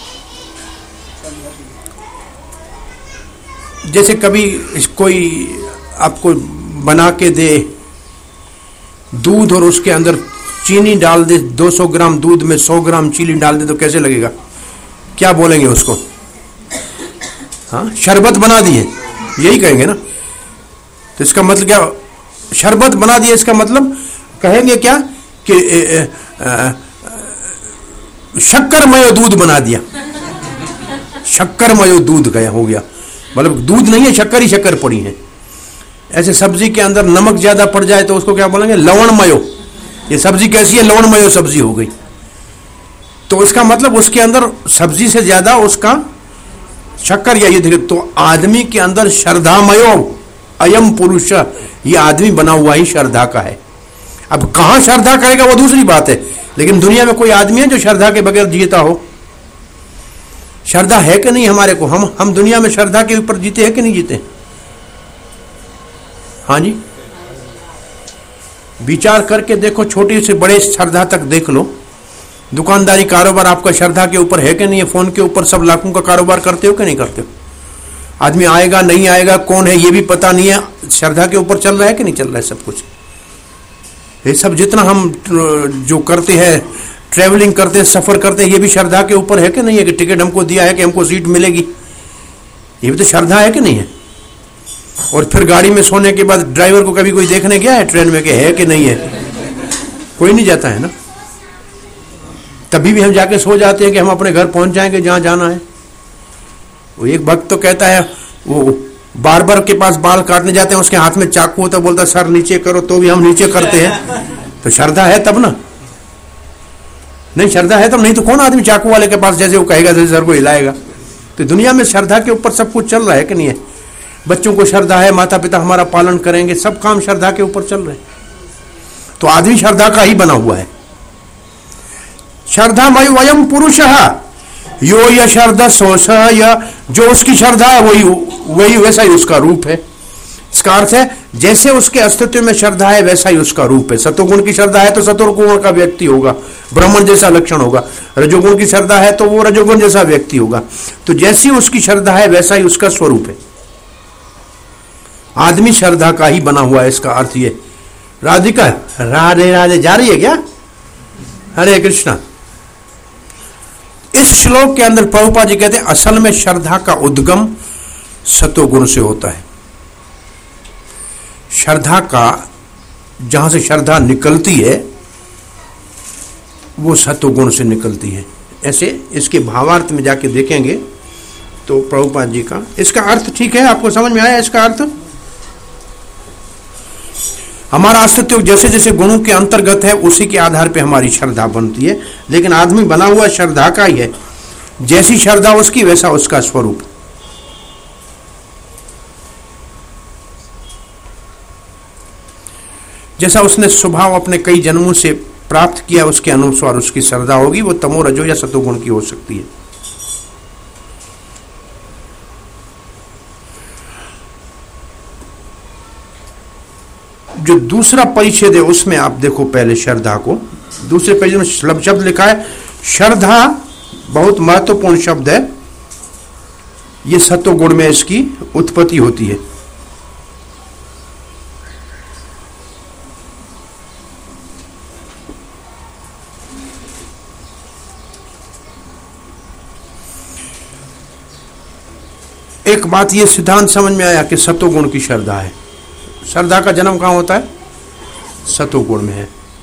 जैसे कभी कोई आपको बना के दे दूध और उसके अंदर चीनी डाल दे, 200 ग्राम दूध में 100 ग्राम चीनी डाल दे तो कैसे लगेगा? क्या बोलेंगे उसको? हाँ, शरबत बना दिए, यही कहेंगे ना। तो इसका मतलब क्या? शरबत बना दिए, इसका मतलब कहेंगे क्या कि शक्करमय दूध बना दिया, शक्करमय दूध गया हो गया, मतलब दूध नहीं है, शक्कर ही शक्कर पड़ी है। ऐसे सब्जी के अंदर नमक ज्यादा पड़ जाए तो उसको क्या बोलेंगे? लवणमयो। ये सब्जी कैसी है? लवणमयो सब्जी हो गई। तो इसका मतलब उसके अंदर सब्जी से ज्यादा उसका शक्कर या ये। तो आदमी के अंदर श्रद्धामयो अयम पुरुष, ये आदमी बना हुआ ही श्रद्धा का है। अब कहां श्रद्धा करेगा वो दूसरी बात है, लेकिन दुनिया में कोई आदमी है जो श्रद्धा के बगैर जीता हो? श्रद्धा है कि नहीं हमारे को? हम दुनिया में श्रद्धा के ऊपर जीते हैं कि नहीं जीते? हाँ जी, विचार करके देखो, छोटी से बड़े श्रद्धा तक देख लो। दुकानदारी कारोबार आपका श्रद्धा के ऊपर है कि नहीं है? फोन के ऊपर सब लाखों का कारोबार करते हो कि नहीं करते हो? आदमी आएगा नहीं आएगा, कौन है ये भी पता नहीं है, श्रद्धा के ऊपर चल रहा है कि नहीं चल रहा है सब कुछ। ये सब जितना हम जो करते हैं, ट्रेवलिंग करते हैं, सफर करते हैं, ये भी श्रद्धा के ऊपर है कि नहीं है? कि टिकट हमको दिया है कि हमको सीट मिलेगी, ये भी तो श्रद्धा है कि नहीं है? और फिर गाड़ी में सोने के बाद ड्राइवर को कभी कोई देखने गया है ट्रेन में कि है कि नहीं है? कोई नहीं जाता है ना। तभी भी हम जाके सो जाते हैं कि हम अपने घर पहुंच जाएंगे जहां जाना है। वो एक भक्त तो कहता है, वो बार्बर के पास बाल काटने जाते हैं, उसके हाथ में चाकू होता, बोलता सर नीचे करो, तो भी हम नीचे करते हैं। तो श्रद्धा है तब ना? नहीं श्रद्धा है तब, नहीं तो कौन आदमी चाकू वाले के पास जैसे वो कहेगा जैसे सर को हिलाएगा। तो दुनिया में श्रद्धा के ऊपर सब कुछ चल रहा है कि नहीं है? बच्चों को श्रद्धा है, माता पिता हमारा पालन करेंगे, सब काम श्रद्धा के ऊपर चल रहे हैं। तो आदमी श्रद्धा का ही बना हुआ है। श्रद्धामय वयम पुरुष यो या श्रद्धा सोष, या जो उसकी श्रद्धा है वही वैसा ही उसका रूप है। इसका अर्थ है जैसे उसके अस्तित्व में श्रद्धा है वैसा ही उसका रूप है। सतोगुण की श्रद्धा है तो सतोगुण का व्यक्ति होगा, ब्राह्मण जैसा लक्षण होगा। रजोगुण की श्रद्धा है तो वो रजोगुण जैसा व्यक्ति होगा। तो जैसी उसकी श्रद्धा है वैसा ही उसका स्वरूप है। आदमी श्रद्धा का ही बना हुआ है, इसका अर्थ ये। राधिका राधे राधे जा रही है क्या? हरे कृष्णा। इस श्लोक के अंदर प्रभुपाद जी कहते हैं असल में श्रद्धा का उद्गम सतोगुण से होता है। श्रद्धा का जहां से श्रद्धा निकलती है वो सतोगुण से निकलती है। ऐसे इसके भावार्थ में जाके देखेंगे तो प्रभुपाद जी का इसका अर्थ ठीक है। आपको समझ में आया इसका अर्थ? हमारा अस्तित्व जैसे जैसे गुणों के अंतर्गत है उसी के आधार पे हमारी श्रद्धा बनती है, लेकिन आदमी बना हुआ श्रद्धा का ही है। जैसी श्रद्धा उसकी वैसा उसका स्वरूप। जैसा उसने स्वभाव अपने कई जन्मों से प्राप्त किया उसके अनुसार उसकी श्रद्धा होगी। वो तमो रजो या सतोगुण की हो सकती है। जो दूसरा परिच्छेद है उसमें आप देखो पहले श्रद्धा को। दूसरे पेज में शब्द लिखा है श्रद्धा, बहुत महत्वपूर्ण शब्द है। ये सतोगुण में इसकी उत्पत्ति होती है। एक बात ये सिद्धांत समझ में आया कि सतोगुण की श्रद्धा है। श्रद्धा का जन्म कहां होता है? सतोगुण में है।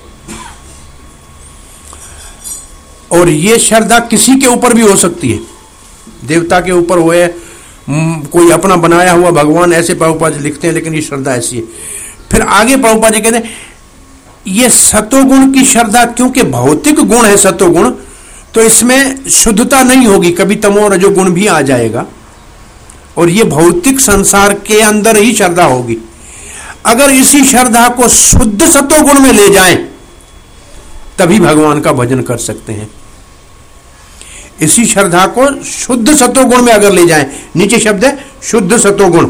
और ये श्रद्धा किसी के ऊपर भी हो सकती है, देवता के ऊपर हो, कोई अपना बनाया हुआ भगवान, ऐसे प्रभुपाद जी लिखते हैं। लेकिन ये श्रद्धा ऐसी है। फिर आगे प्रभुपाद जी कहते हैं ये सतोगुण की श्रद्धा, क्योंकि भौतिक गुण है सतोगुण, तो इसमें शुद्धता नहीं होगी, कभी तमो रजोगुण भी आ जाएगा। और ये भौतिक संसार के अंदर ही श्रद्धा होगी। अगर इसी श्रद्धा को शुद्ध सतोगुण में ले जाएं तभी भगवान का भजन कर सकते हैं। इसी श्रद्धा को शुद्ध सतोगुण में अगर ले जाएं, नीचे शब्द है शुद्ध सतोगुण,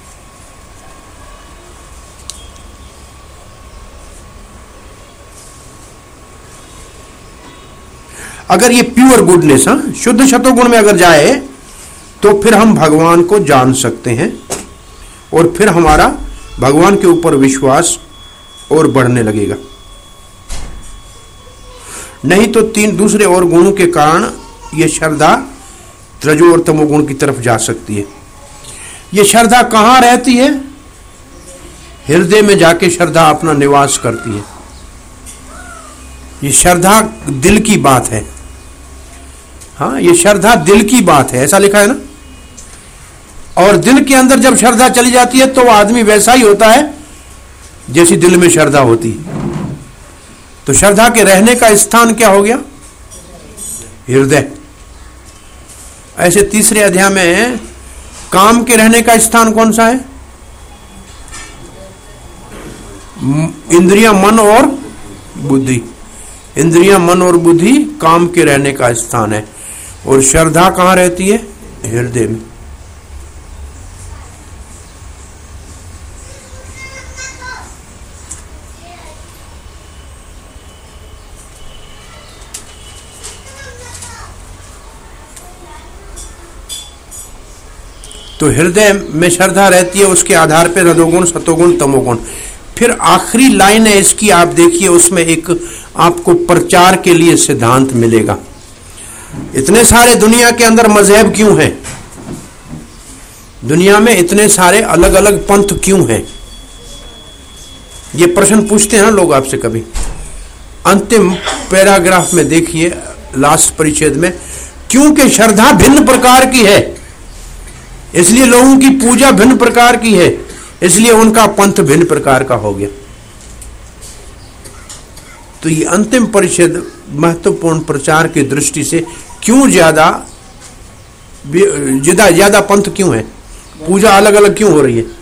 अगर ये प्योर गुडनेस शुद्ध सतोगुण में अगर जाए तो फिर हम भगवान को जान सकते हैं और फिर हमारा भगवान के ऊपर विश्वास और बढ़ने लगेगा। नहीं तो तीन दूसरे और गुणों के कारण ये श्रद्धा रजो और तमोगुण की तरफ जा सकती है। ये श्रद्धा कहाँ रहती है? हृदय में जाके श्रद्धा अपना निवास करती है। ये श्रद्धा दिल की बात है। हाँ, ये श्रद्धा दिल की बात है, ऐसा लिखा है ना। और दिल के अंदर जब श्रद्धा चली जाती है तो वो आदमी वैसा ही होता है जैसी दिल में श्रद्धा होती है। तो श्रद्धा के रहने का स्थान क्या हो गया? हृदय। ऐसे तीसरे अध्याय में काम के रहने का स्थान कौन सा है? इंद्रिया, मन और बुद्धि। इंद्रिया, मन और बुद्धि काम के रहने का स्थान है। और श्रद्धा कहाँ रहती है? हृदय में। तो हृदय में श्रद्धा रहती है, उसके आधार पर रजोगुण, सतोगुण, तमोगुण। फिर आखिरी लाइन है इसकी, आप देखिए, उसमें एक आपको प्रचार के लिए सिद्धांत मिलेगा। इतने सारे दुनिया के अंदर मजहब क्यों हैं? दुनिया में इतने सारे अलग अलग पंथ क्यों हैं? ये प्रश्न पूछते हैं ना लोग आपसे कभी। अंतिम पैराग्राफ में देखिए, लास्ट परिच्छेद में, क्योंकि श्रद्धा भिन्न प्रकार की है इसलिए लोगों की पूजा भिन्न प्रकार की है, इसलिए उनका पंथ भिन्न प्रकार का हो गया। तो ये अंतिम परिच्छेद महत्वपूर्ण प्रचार की दृष्टि से क्यों ज्यादा पंथ क्यों है, पूजा अलग अलग क्यों हो रही है?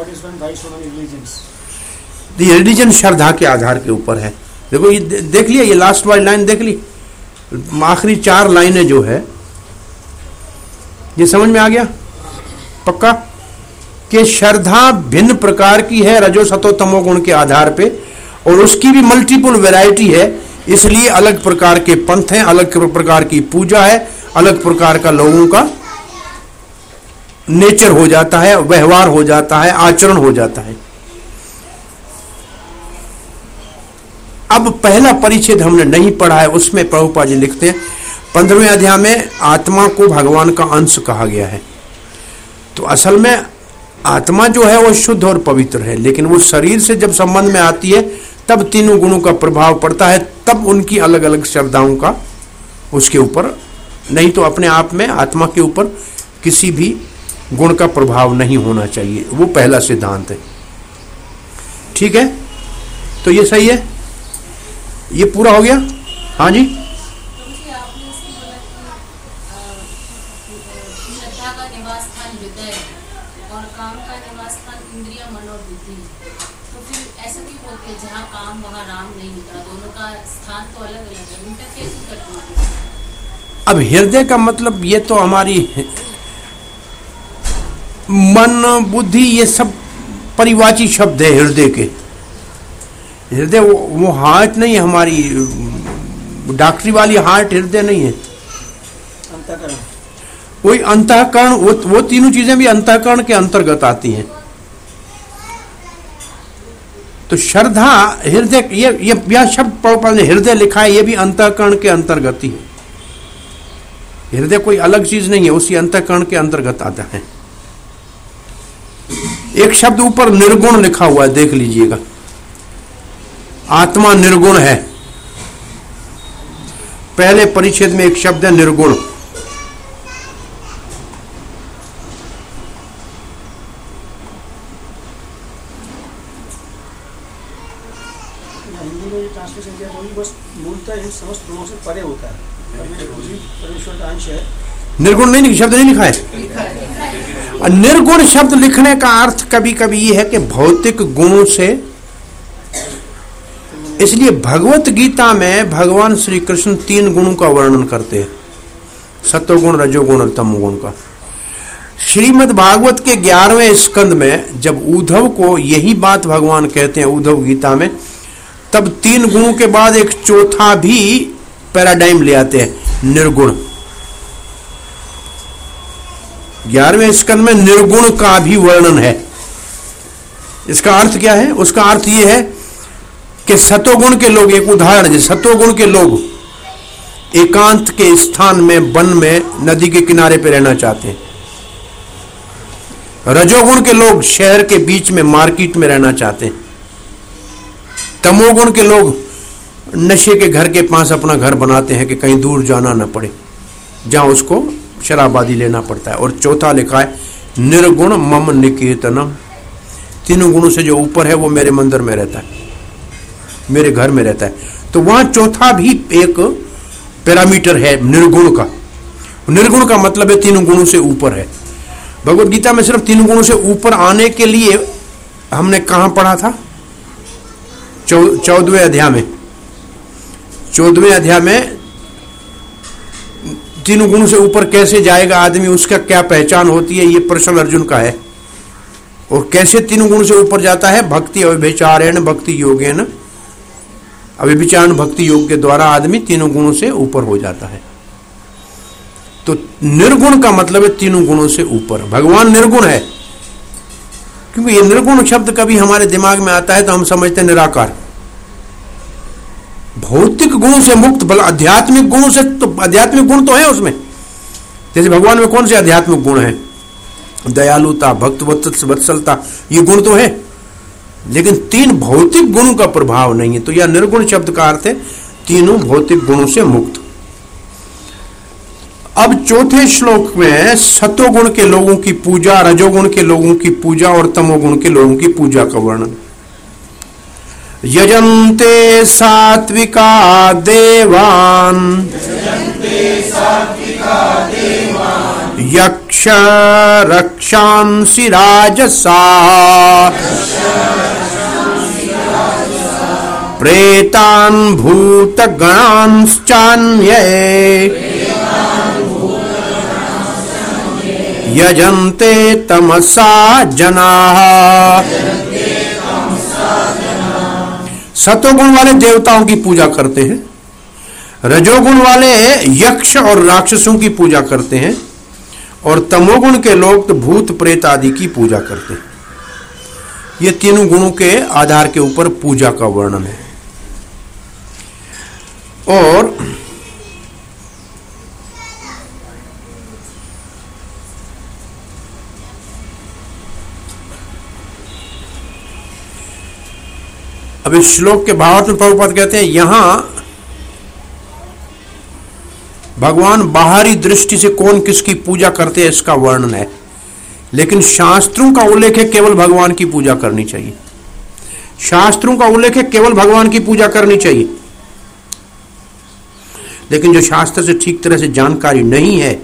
ये रिलीजन श्रद्धा के आधार के ऊपर है। देखो ये देख लिया, ये लास्ट वाली लाइन देख ली, आखिरी 4 लाइनें जो है, ये समझ में आ गया पक्का कि श्रद्धा भिन्न प्रकार की है रजो सतो तमो गुण के आधार पे, और उसकी भी मल्टीपल वैरायटी है, इसलिए अलग प्रकार के पंथ हैं, अलग प्रकार की पूजा है, अलग प्रकार का लोगों का नेचर हो जाता है, व्यवहार हो जाता है, आचरण हो जाता है। अब पहला परिच्छेद हमने नहीं पढ़ा है, उसमें प्रभुपाद जी लिखते हैं 15वें अध्याय में आत्मा को भगवान का अंश कहा गया है। तो असल में आत्मा जो है वो शुद्ध और पवित्र है, लेकिन वो शरीर से जब संबंध में आती है तब तीनों गुणों का प्रभाव पड़ता है, तब उनकी अलग अलग श्रद्धाओं का उसके ऊपर, नहीं तो अपने आप में आत्मा के ऊपर किसी भी गुण का प्रभाव नहीं होना चाहिए। वो पहला सिद्धांत है। ठीक है, तो ये सही है, ये पूरा हो गया। हाँ जी, अब हृदय का मतलब ये तो हमारी मन बुद्धि ये सब परिवाची शब्द है हृदय के। हृदय वो हार्ट नहीं है, हमारी डॉक्टरी वाली हार्ट हृदय नहीं है। अंतःकरण, वही अंतःकरण, वो तीनों चीजें भी अंतःकरण के अंतर्गत आती हैं। तो श्रद्धा हृदय, यह शब्द प्रभुपाद ने हृदय लिखा है, ये भी अंतःकरण के अंतर्गत ही है। हृदय कोई अलग चीज नहीं है, उसी अंतःकरण के अंतर्गत आता है। एक शब्द ऊपर निर्गुण लिखा हुआ है, देख लीजिएगा, आत्मा निर्गुण है। पहले परिच्छेद में एक शब्द है निर्गुण। हिंदी में ट्रांसलेशन किया तो बस मूलतः इन समस्त गुणों से परे होता है, परमेश्वर का अंश है। निर्गुण नहीं, शब्द नहीं लिखा है। निर्गुण शब्द लिखने का अर्थ कभी कभी ये है कि भौतिक गुणों से, इसलिए भगवत गीता में भगवान श्री कृष्ण 3 गुणों का वर्णन करते हैं, सत्वगुण, रजोगुण और तमोगुण का। श्रीमद् भागवत के 11वें स्कंद में जब उद्धव को यही बात भगवान कहते हैं उद्धव गीता में, तब 3 गुणों के बाद एक चौथा भी पैराडाइम ले आते हैं, निर्गुण। 11वें स्कंद में निर्गुण का भी वर्णन है। इसका अर्थ क्या है? उसका अर्थ यह है कि सतोगुण के लोग, एक उदाहरण है, सतोगुण के लोग एकांत के स्थान में, वन में, नदी के किनारे पे रहना चाहते हैं। रजोगुण के लोग शहर के बीच में, मार्केट में रहना चाहते हैं। तमोगुण के लोग नशे के घर के पास अपना घर बनाते हैं कि कहीं दूर जाना न पड़े, जहां उसको शराबादी लेना पड़ता है। और चौथा लिखा है निर्गुण मम निकेतनम, 3 गुणों से जो ऊपर है वो मेरे मंदिर में रहता है, मेरे घर में रहता है। तो वहां चौथा भी एक पैरामीटर है निर्गुण का। निर्गुण का मतलब है 3 गुणों से ऊपर है। भगवत गीता में सिर्फ 3 गुणों से ऊपर आने के लिए हमने कहां पढ़ा था? 14वें अध्याय में। 14वें अध्याय में 3 गुणों से ऊपर कैसे जाएगा आदमी, उसका क्या पहचान होती है, ये प्रश्न अर्जुन का है। और कैसे 3 गुणों से ऊपर जाता है? भक्ति अव्यभिचारेण भक्ति योगेन, अव्यभिचारण भक्ति योग के द्वारा आदमी 3 गुणों से ऊपर हो जाता है। तो निर्गुण का मतलब है 3 गुणों से ऊपर। भगवान निर्गुण है, क्योंकि ये निर्गुण शब्द कभी हमारे दिमाग में आता है तो हम समझते हैं निराकार। भौतिक गुणों से मुक्त, भला आध्यात्मिक गुणों से, तो आध्यात्मिक गुण तो है उसमें। जैसे भगवान में कौन से आध्यात्मिक गुण है? दयालुता, भक्त वत्सलता, ये गुण तो है, लेकिन 3 भौतिक गुणों का प्रभाव नहीं है। तो यह निर्गुण शब्द का अर्थ है 3 भौतिक गुणों से मुक्त। अब चौथे श्लोक में सतोगुण के लोगों की पूजा, रजोगुण के लोगों की पूजा और तमोगुण के लोगों की पूजा का वर्णन। यजन्ते सात्विका देवान यक्ष रक्षांसि राजसा प्रेतान् भूतगणांश्चान्ये यजन्ते तमसा जनाः। सतोगुण वाले देवताओं की पूजा करते हैं, रजोगुण वाले यक्ष और राक्षसों की पूजा करते हैं, और तमोगुण के लोग तो भूत प्रेत आदि की पूजा करते हैं। ये 3 गुणों के आधार के ऊपर पूजा का वर्णन है। और अब इस श्लोक के भावार्थ में प्रभुपाद कहते हैं यहां भगवान बाहरी दृष्टि से कौन किसकी पूजा करते हैं इसका वर्णन है, लेकिन शास्त्रों का उल्लेख है केवल भगवान की पूजा करनी चाहिए। शास्त्रों का उल्लेख है केवल भगवान की पूजा करनी चाहिए, लेकिन जो शास्त्र से ठीक तरह से जानकारी नहीं है,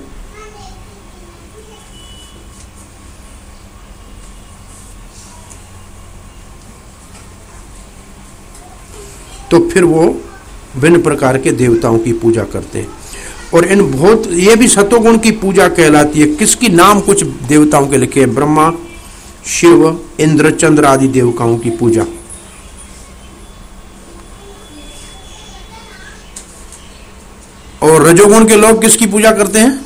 तो फिर वो भिन्न प्रकार के देवताओं की पूजा करते हैं। और इन बहुत, ये भी सतोगुण की पूजा कहलाती है। किसकी नाम कुछ देवताओं के लिखे हैं, ब्रह्मा, शिव, इंद्र, चंद्र आदि देवताओं की पूजा। और रजोगुण के लोग किसकी पूजा करते हैं?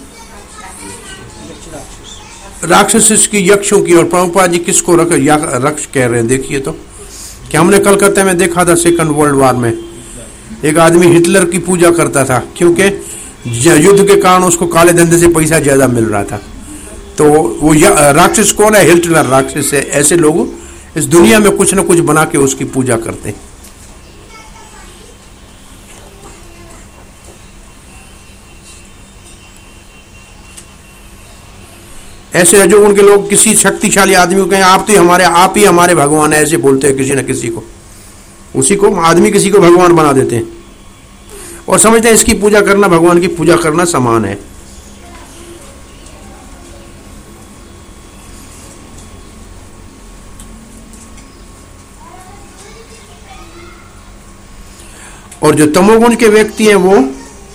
राक्षस की, यक्षों की। और प्रभुपाद जी किसको रक्ष कह रहे हैं? देखिए तो कि हमने कलकत्ता में देखा था 2nd वर्ल्ड वॉर में, एक आदमी हिटलर की पूजा करता था, क्योंकि युद्ध के कारण उसको काले धंधे से पैसा ज्यादा मिल रहा था। तो वो राक्षस कौन है? हिटलर राक्षस है। ऐसे लोग इस दुनिया में कुछ न कुछ बना के उसकी पूजा करते हैं। ऐसे रजोगुण के लोग किसी शक्तिशाली आदमी को कहें आप ही हमारे भगवान है, ऐसे बोलते हैं किसी न किसी को, उसी को आदमी किसी को भगवान बना देते हैं और समझते हैं इसकी पूजा करना भगवान की पूजा करना समान है। और जो तमोगुण के व्यक्ति हैं वो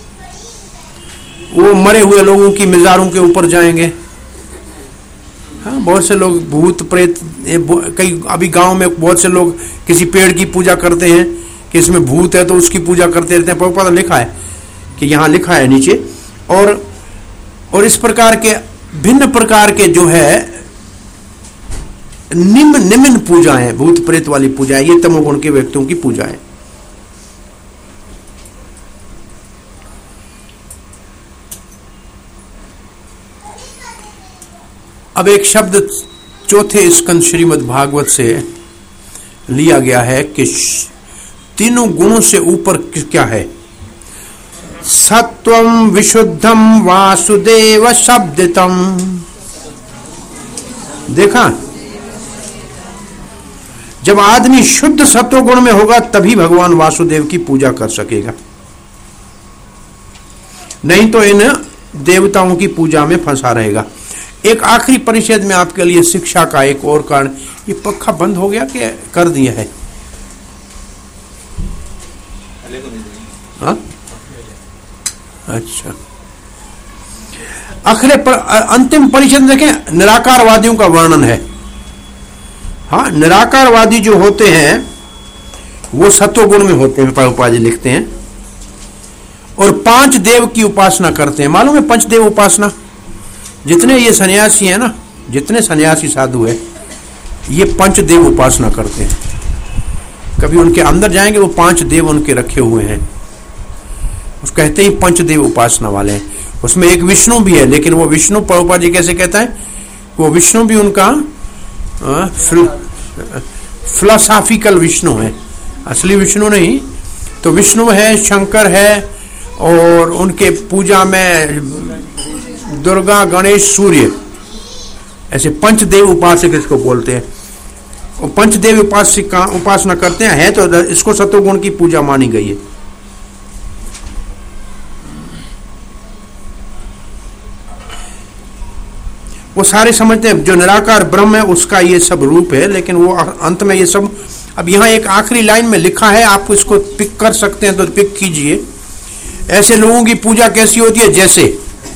मरे हुए लोगों की मज़ारों के ऊपर जाएंगे। हाँ, बहुत से लोग भूत प्रेत, कई अभी गांव में बहुत से लोग किसी पेड़ की पूजा करते हैं कि इसमें भूत है तो उसकी पूजा करते रहते हैं। प्रभुपाद लिखा है कि यहाँ लिखा है नीचे। और इस प्रकार के भिन्न प्रकार के जो है निम्न पूजा है, भूत प्रेत वाली पूजा है, ये तमोगुण के व्यक्तियों की पूजा है। अब एक शब्द चौथे स्कंद श्रीमद् भागवत से लिया गया है कि तीनों गुणों से ऊपर क्या है। सत्वम विशुद्धम वासुदेव शब्दितम। देखा, जब आदमी शुद्ध सत्व गुण में होगा तभी भगवान वासुदेव की पूजा कर सकेगा, नहीं तो इन देवताओं की पूजा में फंसा रहेगा। एक आखिरी परिच्छेद में आपके लिए शिक्षा का एक और कारण, ये पक्का बंद हो गया कि कर दिया है? हाँ? अच्छा, अंतिम परिच्छेद देखें, निराकारवादियों का वर्णन है। हाँ, निराकारवादी जो होते हैं वो सत्वगुण में होते हैं, प्रभुपाद जी लिखते हैं, और 5 देव की उपासना करते हैं। मालूम है पंचदेव उपासना? जितने ये सन्यासी हैं ना, जितने सन्यासी साधु है, ये पंचदेव उपासना करते हैं। कभी उनके अंदर जाएंगे, वो 5 देव उनके रखे हुए हैं, उस कहते ही पंचदेव उपासना वाले हैं। उसमें एक विष्णु भी है, लेकिन वो विष्णु प्रभुपाद जी कैसे कहता है, वो विष्णु भी उनका फिलोसॉफिकल विष्णु है, असली विष्णु नहीं। तो विष्णु है, शंकर है, और उनके पूजा में दुर्गा, गणेश, सूर्य, ऐसे पंचदेव उपासक इसको बोलते हैं। और पंचदेव उपासना करते हैं, है तो इसको सत्वगुण की पूजा मानी गई है। वो सारे समझते हैं जो निराकार ब्रह्म है उसका ये सब रूप है, लेकिन वो अंत में ये सब। अब यहाँ एक आखिरी लाइन में लिखा है, आप इसको पिक कर सकते हैं तो पिक कीजिए। ऐसे लोगों की पूजा कैसी होती है, जैसे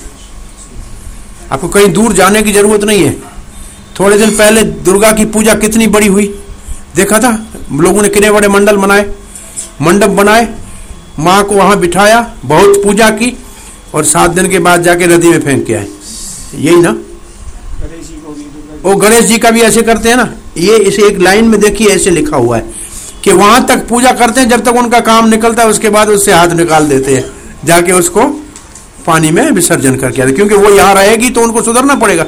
आपको कहीं दूर जाने की जरूरत नहीं है। थोड़े दिन पहले दुर्गा की पूजा कितनी बड़ी हुई, देखा था? लोगों ने कितने बड़े मंडप बनाए, माँ को वहां बिठाया, बहुत पूजा की, और 7 दिन के बाद जाके नदी में फेंक के आए। यही ना? वो गणेश जी का भी ऐसे करते हैं ना। ये इसे एक लाइन में देखिए, ऐसे लिखा हुआ है कि वहां तक पूजा करते हैं जब तक उनका काम निकलता है, उसके बाद उससे हाथ निकाल देते हैं, जाके उसको पानी में विसर्जन करके आते, क्योंकि वो यहाँ रहेगी तो उनको सुधरना पड़ेगा।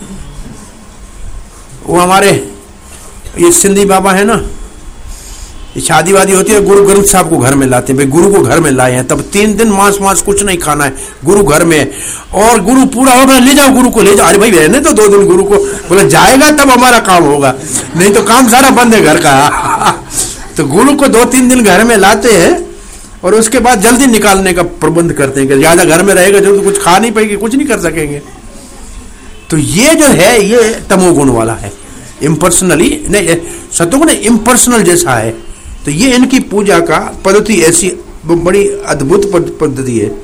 वो हमारे ये सिंधी बाबा है ना, ये शादी वादी होती है, गुरु ग्रंथ साहब को घर में लाते हैं। भाई गुरु को घर में लाए हैं, तब 3 दिन मांस कुछ नहीं खाना है, गुरु घर में। और गुरु पूरा हो गया, ले जाओ गुरु को, ले जाओ। अरे भाई रहने तो 2 दिन गुरु को, बोले जाएगा तब हमारा काम होगा, नहीं तो काम सारा बंद है घर का। तो गुरु को 2-3 दिन घर में लाते हैं, और उसके बाद जल्दी निकालने का प्रबंध करते हैं कि ज्यादा घर में रहेगा जो तो कुछ खा नहीं पाएगी, कुछ नहीं कर सकेंगे। तो ये जो है, ये तमोगुण वाला है, इम्पर्सनली नहीं, सत्वगुण इम्पर्सनल जैसा है। तो ये इनकी पूजा का पद्धति ऐसी बड़ी अद्भुत पद्धति है।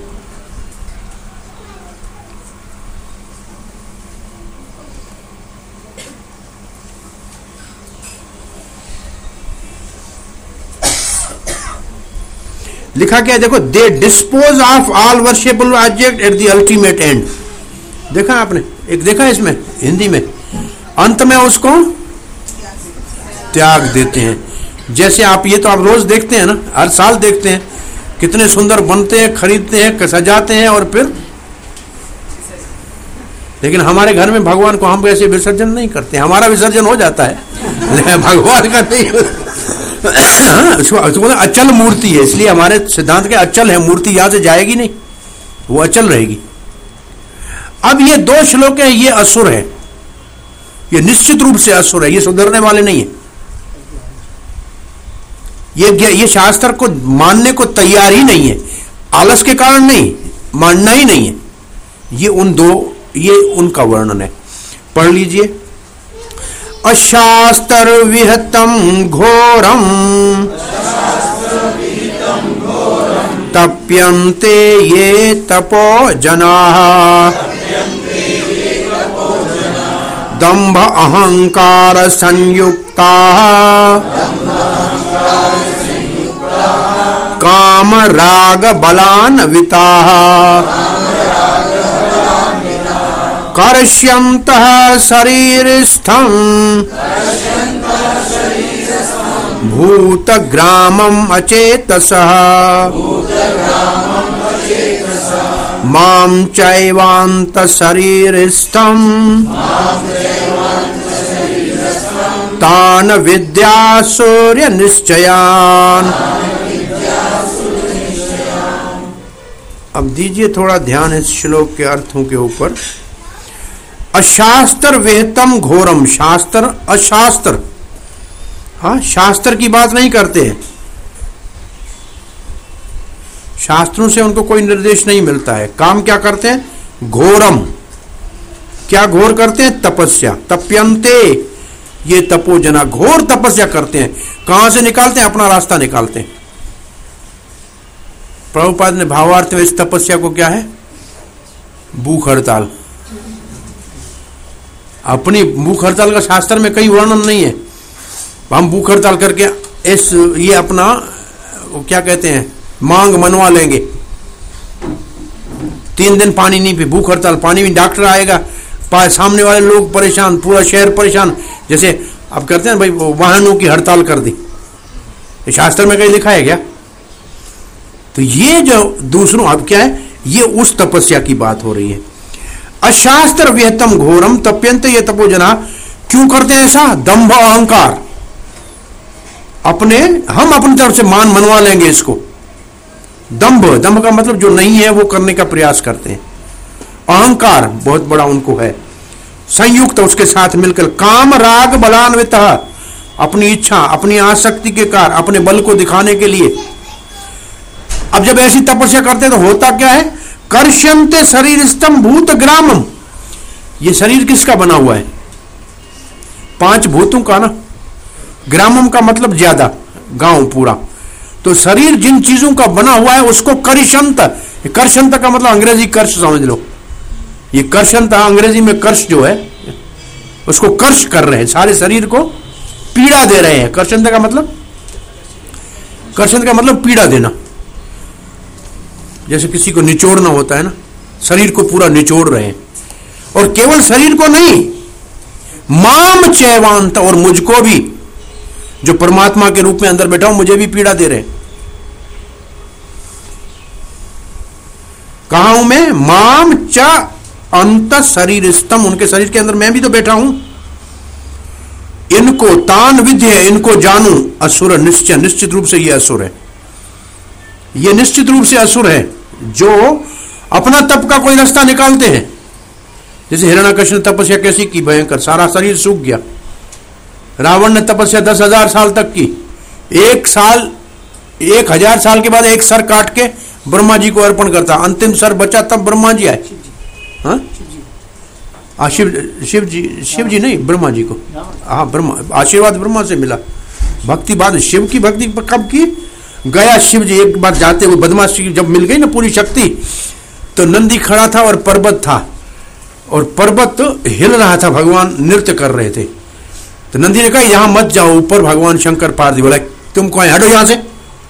लिखा क्या है, देखो, they dispose of all worshipable object at the ultimate end. देखा आपने, एक देखा इसमें हिंदी में, अंत में उसको त्याग देते हैं। जैसे आप ये तो आप रोज देखते हैं ना, हर साल देखते हैं, कितने सुंदर बनते हैं, खरीदते हैं, सजाते हैं, और फिर लेकिन हमारे घर में भगवान को हम ऐसे विसर्जन नहीं करते। हमारा विसर्जन हो जाता है, भगवान का नहीं। अचल मूर्ति है, इसलिए हमारे सिद्धांत के अचल है, मूर्ति यहां से जाएगी नहीं, वो अचल रहेगी। अब ये 2 श्लोक है, ये असुर है, ये निश्चित रूप से असुर है, ये सुधरने वाले नहीं है। ये शास्त्र को मानने को तैयार ही नहीं है, आलस के कारण नहीं, मानना ही नहीं है। ये उनका वर्णन है, पढ़ लीजिए। अशास्त्र विहतम घोरम तप्यन्ते ये तपो जनाः दंभ अहंकार संयुक्ताः काम राग बलान्विताः कर्ष्यन्तः शरीरस्थं भूतग्रामम् अचेतसः मां चैवान्तशरीरस्थं तान् विद्या सूर्य निश्चयान्। अब दीजिए थोड़ा ध्यान इस श्लोक के अर्थों के ऊपर। अशास्त्र विहितम घोरम, शास्त्र अशास्त्र, हाँ शास्त्र की बात नहीं करते हैं, शास्त्रों से उनको कोई निर्देश नहीं मिलता है। काम क्या करते हैं? घोरम, क्या घोर करते हैं? तपस्या। तप्यन्ते ये तपोजना, घोर तपस्या करते हैं। कहां से निकालते हैं? अपना रास्ता निकालते हैं। प्रभुपाद ने भावार्थ में इस तपस्या को क्या है? भूख हड़ताल। अपनी भूख हड़ताल का शास्त्र में कहीं वर्णन नहीं है। हम भूख हड़ताल करके ये अपना क्या कहते हैं, मांग मनवा लेंगे। 3 दिन पानी नहीं पी, भूख हड़ताल, पानी में डॉक्टर आएगा, सामने वाले लोग परेशान, पूरा शहर परेशान। जैसे आप करते हैं भाई वाहनों की हड़ताल कर दी, ये शास्त्र में कहीं लिखा है क्या? तो ये जो दूसरों, अब क्या है, ये उस तपस्या की बात हो रही है। अशास्त्र विहितम घोरम तप्यन्ते ये तपोजना। क्यों करते हैं ऐसा? दंभ अहंकार, हम अपनी तरफ से मान मनवा लेंगे इसको। दंभ का मतलब जो नहीं है वो करने का प्रयास करते हैं। अहंकार बहुत बड़ा उनको है, संयुक्त उसके साथ मिलकर। काम राग बलान्वित, अपनी इच्छा अपनी आसक्ति के कारण अपने बल को दिखाने के लिए। अब जब ऐसी तपस्या करते हैं तो होता क्या है? कर्ष्यन्ते शरीरस्थं भूतग्रामम्। ये शरीर किसका बना हुआ है? 5 भूतों का ना। ग्रामम का मतलब ज्यादा, गांव पूरा। तो शरीर जिन चीजों का बना हुआ है उसको कर्षंत। कर्षंत का मतलब अंग्रेजी कर्ष समझ लो। ये कर्षंत, अंग्रेजी में कर्ष जो है उसको कर्ष कर रहे हैं, सारे शरीर को पीड़ा दे रहे हैं। कर्षंत का मतलब पीड़ा देना। जैसे किसी को निचोड़ना होता है ना, शरीर को पूरा निचोड़ रहे हैं। और केवल शरीर को नहीं, माम चैवांत, और मुझको भी, जो परमात्मा के रूप में अंदर बैठा हूं, मुझे भी पीड़ा दे रहे हैं। कहा हूं मैं? माम च अंत शरीरस्थम, उनके शरीर के अंदर मैं भी तो बैठा हूं। इनको तान विद्य, इनको जानू। असुर निश्चय, निश्चित रूप से ये असुर है। ये निश्चित रूप से असुर है जो अपना तप का कोई रास्ता निकालते हैं। जैसे हिरण्यकश्यप ने तपस्या कैसी की, भयंकर, सारा शरीर सूख गया। रावण ने तपस्या 10,000 साल तक की। 1000 साल के बाद एक सर काट के ब्रह्मा जी को अर्पण करता, अंतिम सर बचा तब ब्रह्मा जी आए। हाँ, शिव जी नहीं, ब्रह्मा जी को। हाँ, ब्रह्मा, आशीर्वाद ब्रह्मा से मिला। भक्ति बाद शिव की भक्ति कब की? गया शिव जी एक बार जाते हुए, बदमाशी जब मिल गई ना पूरी शक्ति, तो नंदी खड़ा था और पर्वत था, और पर्वत हिल रहा था, भगवान नृत्य कर रहे थे। तो नंदी ने कहा यहां मत जाओ, ऊपर भगवान शंकर पार्वती। बोला तुम कौन, हटो यहां से।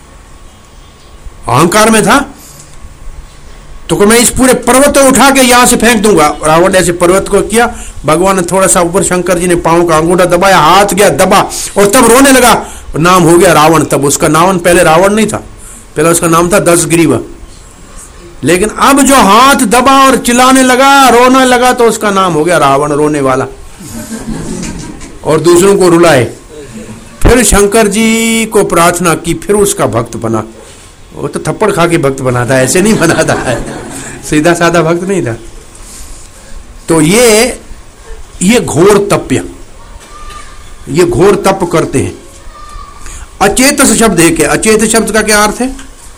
अहंकार में था। तो मैं इस पूरे पर्वत को उठा के यहां से फेंक दूंगा। रावण ने ऐसे पर्वत को किया, भगवान ने थोड़ा सा ऊपर, शंकर जी ने पांव का अंगूठा दबाया, हाथ गया दबा, और तब रोने लगा। नाम हो गया रावण। तब उसका नाम पहले रावण नहीं था, पहले उसका नाम था दशग्रीव। लेकिन अब जो हाथ दबा और चिल्लाने लगा, रोने लगा, तो उसका नाम हो गया रावण, रोने वाला, और दूसरों को रुलाए। फिर शंकर जी को प्रार्थना की, फिर उसका भक्त बना। वो तो थप्पड़ खा के भक्त बना था, ऐसे नहीं बना था, सीधा साधा भक्त नहीं था। तो ये घोर तप्य, ये घोर तप करते हैं। अचेतस शब्द है क्या? अचेत शब्द का क्या अर्थ है?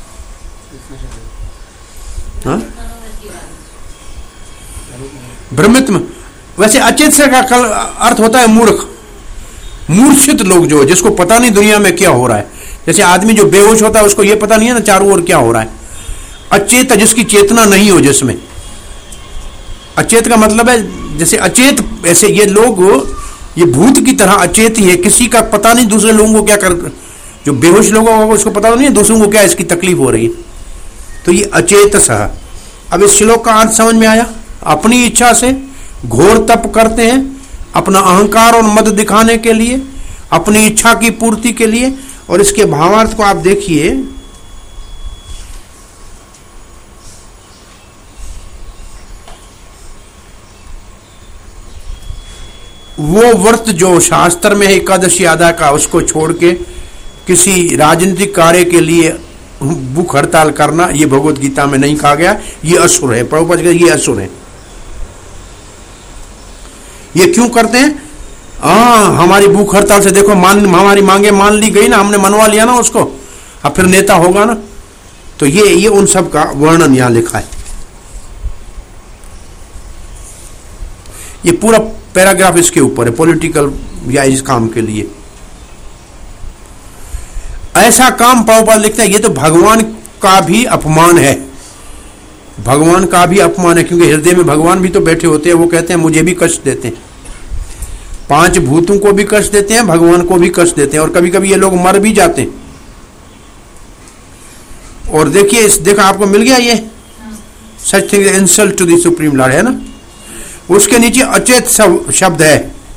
भ्रमित्व। वैसे अचेत से का अर्थ होता है मूर्ख, मूर्छित लोग, जिसको पता नहीं दुनिया में क्या हो रहा है। जैसे आदमी जो बेहोश होता है उसको ये पता नहीं है ना चारों ओर क्या हो रहा है। अचेत जिसकी चेतना नहीं हो, जिसमें अचेत का मतलब है जैसे अचेत, ऐसे ये लोग ये भूत की तरह अचेत ही है, किसी का पता नहीं दूसरे लोगों को क्या कर, जो बेहोश लोग होगा उसको पता नहीं है दूसरों को क्या इसकी तकलीफ हो रही है, तो ये अचेत सा। अब इस श्लोक का अर्थ समझ में आया। अपनी इच्छा से घोर तप करते हैं अपना अहंकार और मद दिखाने के लिए, अपनी इच्छा की पूर्ति के लिए। और इसके भावार्थ को आप देखिए, वो व्रत जो शास्त्र में है एकादशी आधा का, उसको छोड़ के किसी राजनीतिक कार्य के लिए भूख हड़ताल करना, ये भगवत गीता में नहीं कहा गया, ये असुर है। प्रभुपाद कहते हैं ये असुर है। ये क्यों करते हैं? हमारी भूख हड़ताल से देखो हमारी मांगे मान ली गई ना, हमने मनवा लिया ना उसको, अब फिर नेता होगा ना। तो ये उन सब का वर्णन यहां लिखा है। ये पूरा पैराग्राफ इसके ऊपर है, पॉलिटिकल या इस काम के लिए ऐसा काम प्रभुपाद लिखते हैं। ये तो भगवान का भी अपमान है, भगवान का भी अपमान है, क्योंकि हृदय में भगवान भी तो बैठे होते हैं। वो कहते हैं मुझे भी कष्ट देते हैं, 5 भूतों को भी कष्ट देते हैं, भगवान को भी कष्ट देते हैं, और कभी कभी ये लोग मर भी जाते हैं। और देखिए देखा आपको मिल गया ये such thing insult to the supreme lord है ना, उसके नीचे अचेत शब्द है।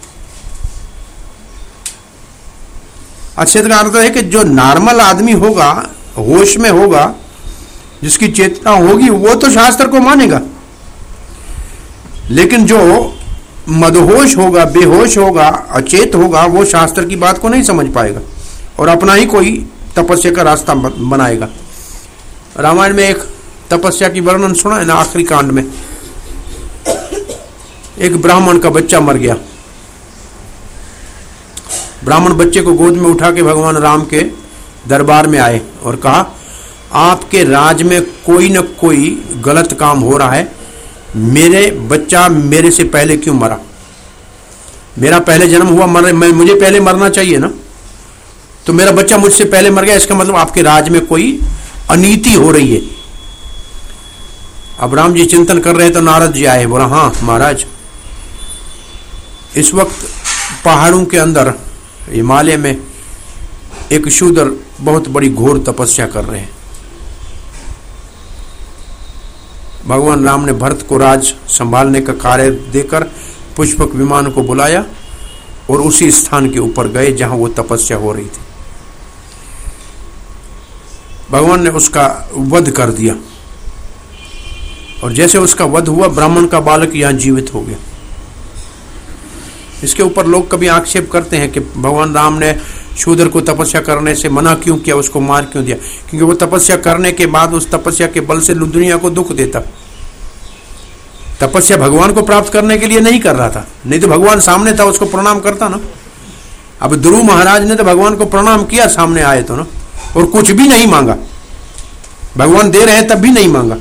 अचेत का अर्थ है कि जो नॉर्मल आदमी होगा, होश में होगा, जिसकी चेतना होगी, वो तो शास्त्र को मानेगा। लेकिन जो मदहोश होगा, बेहोश होगा, अचेत होगा, वो शास्त्र की बात को नहीं समझ पाएगा और अपना ही कोई तपस्या का रास्ता बनाएगा। रामायण में एक तपस्या की वर्णन सुना है ना, आखिरी कांड में एक ब्राह्मण का बच्चा मर गया। ब्राह्मण बच्चे को गोद में उठा के भगवान राम के दरबार में आए और कहा आपके राज में कोई न कोई गलत काम हो रहा है, मेरे बच्चा मेरे से पहले क्यों मरा? मेरा पहले जन्म हुआ, मुझे पहले मरना चाहिए ना, तो मेरा बच्चा मुझसे पहले मर गया, इसका मतलब आपके राज में कोई अनीति हो रही है। अब राम जी चिंतन कर रहे तो नारद जी आए, बोला हाँ महाराज, इस वक्त पहाड़ों के अंदर हिमालय में एक शूद्र बहुत बड़ी घोर तपस्या कर रहे हैं। भगवान राम ने भरत को राज संभालने का कार्य देकर पुष्पक विमान को बुलाया और उसी स्थान के ऊपर गए जहां वो तपस्या हो रही थी। भगवान ने उसका वध कर दिया और जैसे उसका वध हुआ, ब्राह्मण का बालक यहां जीवित हो गया। इसके ऊपर लोग कभी आक्षेप करते हैं कि भगवान राम ने शूद्र को तपस्या करने से मना क्यों किया, उसको मार क्यों दिया? क्योंकि वो तपस्या करने के बाद उस तपस्या के बल से दुनिया को दुख देता। तपस्या भगवान को प्राप्त करने के लिए नहीं कर रहा था, नहीं तो भगवान सामने था, उसको प्रणाम करता ना। अब ध्रुव महाराज ने तो भगवान को प्रणाम किया, सामने आए तो ना, और कुछ भी नहीं मांगा, भगवान दे रहे हैं तब भी नहीं मांगा।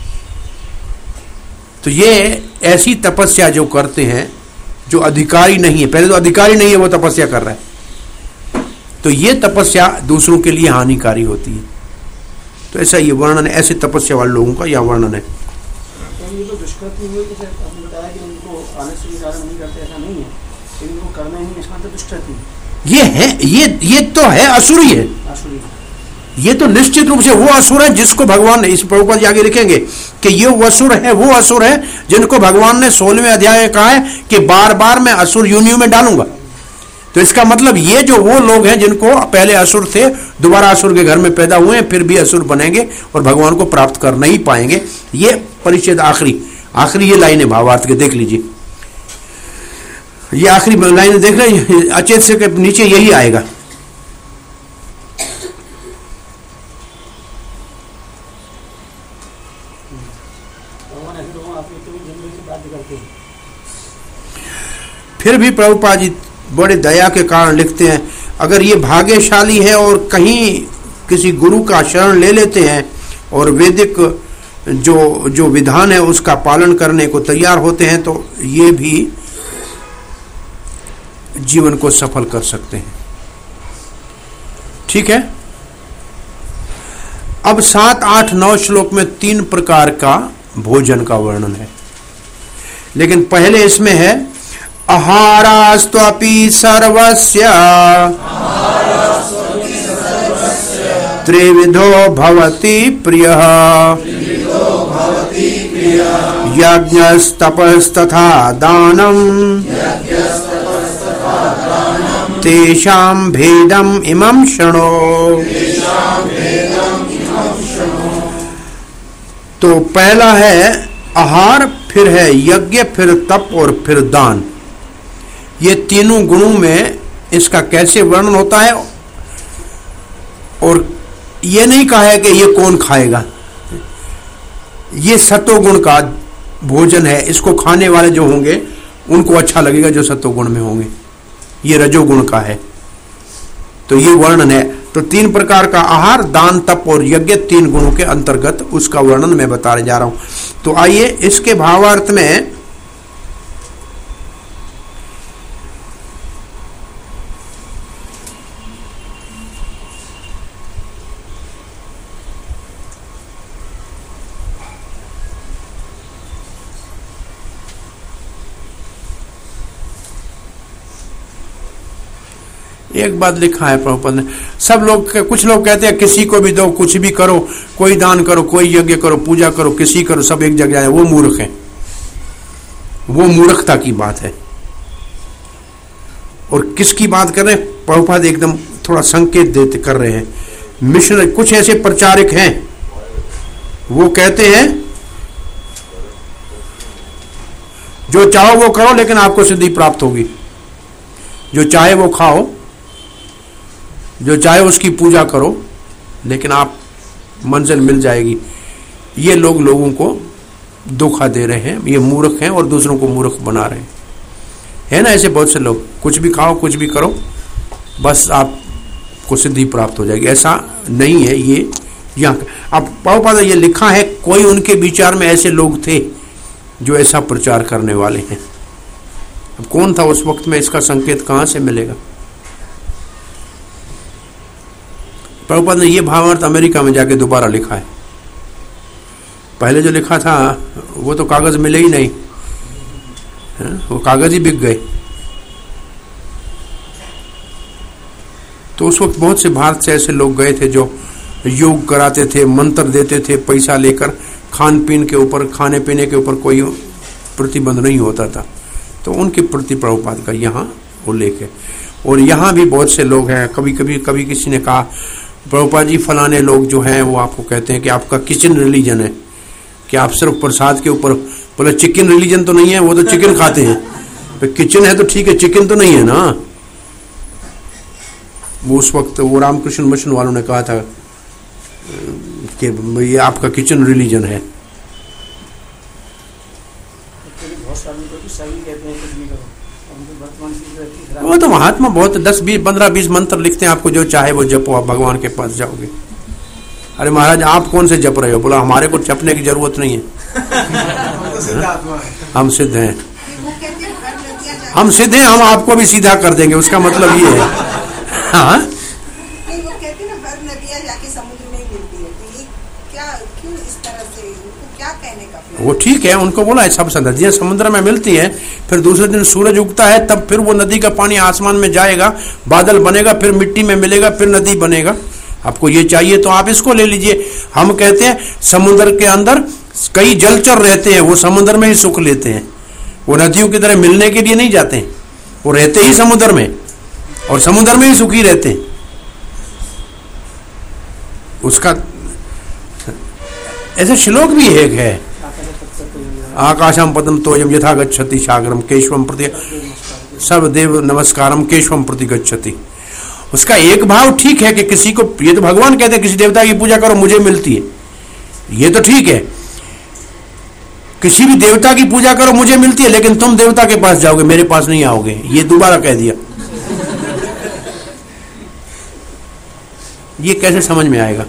तो ये ऐसी तपस्या जो करते हैं, जो अधिकारी नहीं है, पहले तो अधिकारी नहीं है वो तपस्या कर रहा है, तो ये तपस्या दूसरों के लिए हानिकारी होती है। तो ऐसा ये वर्णन है, ऐसे तपस्या वाले लोगों का यह वर्णन है। ये तो दुष्कृति हुई, जैसे आपने बताया कि उनको आने से कारण नहीं करते, ऐसा नहीं है, इनको करना ही नहीं, इसका तो दुष्कृति ये है, ये तो है असुरी है, आसुरी। ये तो निश्चित रूप से वो असुर है जिसको भगवान ने, इस प्रभुपाद आगे लिखेंगे कि ये असुर है, वो असुर है जिनको भगवान ने 16वें अध्याय में कहा है कि बार बार मैं असुर योनियों में डालूंगा। तो इसका मतलब ये जो वो लोग हैं जिनको पहले असुर थे, दोबारा असुर के घर में पैदा हुए हैं, फिर भी असुर बनेंगे और भगवान को प्राप्त कर नहीं पाएंगे। ये परिच्छेद आखिरी ये लाइन है भावार्थ के, देख लीजिए, ये आखिरी लाइन देख रहे, अचेत से के नीचे यही आएगा। फिर भी प्रभुपाद जी बड़े दया के कारण लिखते हैं, अगर ये भाग्यशाली है और कहीं किसी गुरु का शरण ले लेते हैं और वैदिक जो विधान है उसका पालन करने को तैयार होते हैं, तो ये भी जीवन को सफल कर सकते हैं। ठीक है, अब 7, 8, 9 श्लोक में 3 प्रकार का भोजन का वर्णन है, लेकिन पहले इसमें है आहारास्त्वपि सर्वस्य त्रिविधो भवति प्रियः यज्ञस्तपस्तथा दानं तेषां भेदम् इमं शृणु। तो पहला है आहार, फिर है यज्ञ, फिर तप और फिर दान। ये तीनों गुणों में इसका कैसे वर्णन होता है, और ये नहीं कहा है कि ये कौन खाएगा। ये सत्वगुण का भोजन है, इसको खाने वाले जो होंगे उनको अच्छा लगेगा जो सत्वगुण में होंगे। ये रजोगुण का है, तो ये वर्णन है। तो 3 प्रकार का आहार, दान, तप और यज्ञ 3 गुणों के अंतर्गत उसका वर्णन मैं बताने जा रहा हूं। तो आइए इसके भावार्थ में एक बात लिखा है प्रभुपाद ने। सब लोग, कुछ लोग कहते हैं किसी को भी दो, कुछ भी करो, कोई दान करो, कोई यज्ञ करो, पूजा करो, किसी करो, सब एक जगह जाए। वो मूर्ख है, वो मूर्खता की बात है। और किसकी बात कर रहे हैं? प्रभुपाद एकदम थोड़ा संकेत देते कर रहे हैं। मिशनरी, कुछ ऐसे प्रचारक हैं, वो कहते हैं जो चाहो वो करो लेकिन आपको सिद्धि प्राप्त होगी, जो चाहे वो खाओ, जो चाहे उसकी पूजा करो, लेकिन आप मंजिल मिल जाएगी। ये लोग लोगों को धोखा दे रहे हैं, ये मूर्ख हैं और दूसरों को मूर्ख बना रहे हैं। है ना ऐसे बहुत से लोग, कुछ भी खाओ, कुछ भी करो, बस आपको सिद्धि प्राप्त हो जाएगी। ऐसा नहीं है ये यहाँ। अब प्रभुपाद ये लिखा है, कोई उनके विचार में ऐसे लोग थे जो ऐसा प्रचार करने वाले हैं। अब कौन था उस वक्त में, इसका संकेत कहां से मिलेगा? प्रभुपाद ने ये भावार्थ अमेरिका में जाके दोबारा लिखा है। पहले जो लिखा था वो तो कागज मिले ही नहीं, वो कागज ही बिक गए। तो उस वक्त बहुत से भारत से ऐसे लोग गए थे जो योग कराते थे, मंत्र देते थे पैसा लेकर। खान पीन के ऊपर, खाने पीने के ऊपर कोई प्रतिबंध नहीं होता था। तो उनके प्रति प्रभुपाद का यहाँ उल्लेख है। और यहाँ भी बहुत से लोग हैं, कभी किसी ने कहा प्रभुपाद जी फलाने लोग जो हैं वो आपको कहते हैं कि आपका किचन रिलीजन है, कि आप सिर्फ प्रसाद के ऊपर। बोले चिकन रिलीजन तो नहीं है, वो तो चिकन खाते हैं। तो किचन है तो ठीक है, चिकन तो नहीं है ना। वो उस वक्त वो रामकृष्ण मिशन वालों ने कहा था कि ये आपका किचन रिलीजन है। वो तो महात्मा बहुत 10, 20, 15, 20 मंत्र लिखते हैं, आपको जो चाहे वो जपो, आप भगवान के पास जाओगे। अरे महाराज आप कौन से जप रहे हो? बोला हमारे को जपने की जरूरत नहीं है, हम सिद्ध हैं, हम सिद्ध हैं, हम आपको भी सीधा कर देंगे। उसका मतलब ये है। हाँ वो ठीक है, उनको बोला है सब नदियां समुद्र में मिलती हैं, फिर दूसरे दिन सूरज उगता है, तब फिर वो नदी का पानी आसमान में जाएगा, बादल बनेगा, फिर मिट्टी में मिलेगा, फिर नदी बनेगा। आपको ये चाहिए तो आप इसको ले लीजिए। हम कहते हैं समुद्र के अंदर कई जलचर रहते हैं, वो समुद्र में ही सुख लेते हैं, वो नदियों की तरह मिलने के लिए नहीं जाते हैं, वो रहते ही समुद्र में और समुद्र में ही सुखी रहते हैं। उसका ऐसे श्लोक भी एक है, आकाशम पदम तोयम यथा गच्छति सागरम केशवम प्रति सब देव नमस्कारम केशवम प्रति गच्छति। उसका एक भाव ठीक है कि किसी को, ये तो भगवान कहते हैं किसी देवता की पूजा करो मुझे मिलती है, ये तो ठीक है। किसी भी देवता की पूजा करो मुझे मिलती है, लेकिन तुम देवता के पास जाओगे, मेरे पास नहीं आओगे, ये दोबारा कह दिया। ये कैसे समझ में आएगा?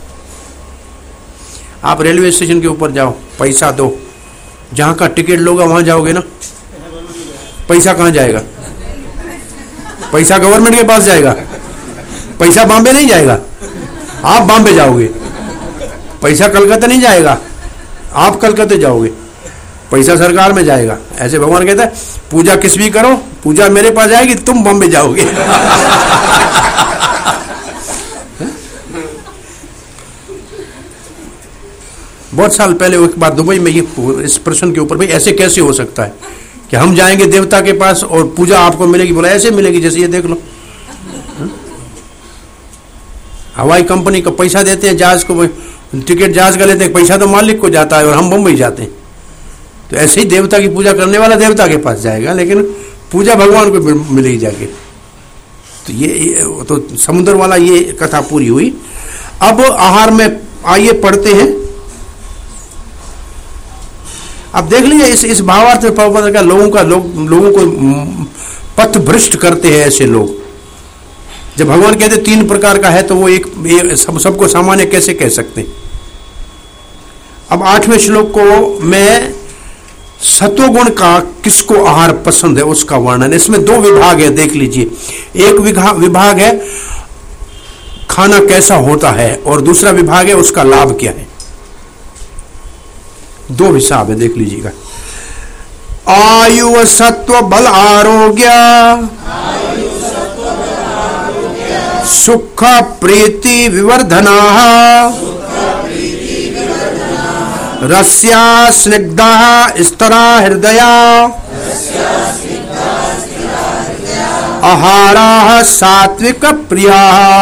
आप रेलवे स्टेशन के ऊपर जाओ, पैसा दो, जहां का टिकट लोगे वहां जाओगे ना। पैसा कहां जाएगा? पैसा गवर्नमेंट के पास जाएगा, पैसा बॉम्बे नहीं जाएगा, आप बॉम्बे जाओगे। पैसा कलकत्ता नहीं जाएगा, आप कलकत्ते जाओगे, पैसा सरकार में जाएगा। ऐसे भगवान कहता है पूजा किस भी करो, पूजा मेरे पास आएगी, तुम बॉम्बे जाओगे। बहुत साल पहले एक बार दुबई में ये इस प्रश्न के ऊपर, भाई ऐसे कैसे हो सकता है कि हम जाएंगे देवता के पास और पूजा आपको मिलेगी? बोला ऐसे मिलेगी जैसे ये देख लो, हवाई कंपनी का पैसा देते हैं, जहाज को टिकट जहाज का लेते हैं, पैसा तो मालिक को जाता है और हम बम्बई जाते हैं। तो ऐसे ही देवता की पूजा करने वाला देवता के पास जाएगा, लेकिन पूजा भगवान को मिलेगी जाके। तो ये तो समुद्र वाला ये कथा पूरी हुई। अब आहार में आइए पढ़ते हैं। अब देख लीजिए इस भावार्थ में प्रभुपाद का लोगों को पथ भ्रष्ट करते हैं ऐसे लोग। जब भगवान कहते 3 प्रकार का है तो वो एक सबको सामान्य कैसे कह सकते हैं? अब 8वें श्लोक को मैं सत्वगुण का किसको आहार पसंद है उसका वर्णन। इसमें 2 विभाग है, देख लीजिए। एक विभाग है खाना कैसा होता है और दूसरा विभाग है उसका लाभ क्या है। 2 हिसाब है, देख लीजिएगा। आयु सत्व बल आरोग्य सुख प्रीति विवर्धना रस्या स्निग्धा स्तरा हृदया आहारा सात्विक प्रिया।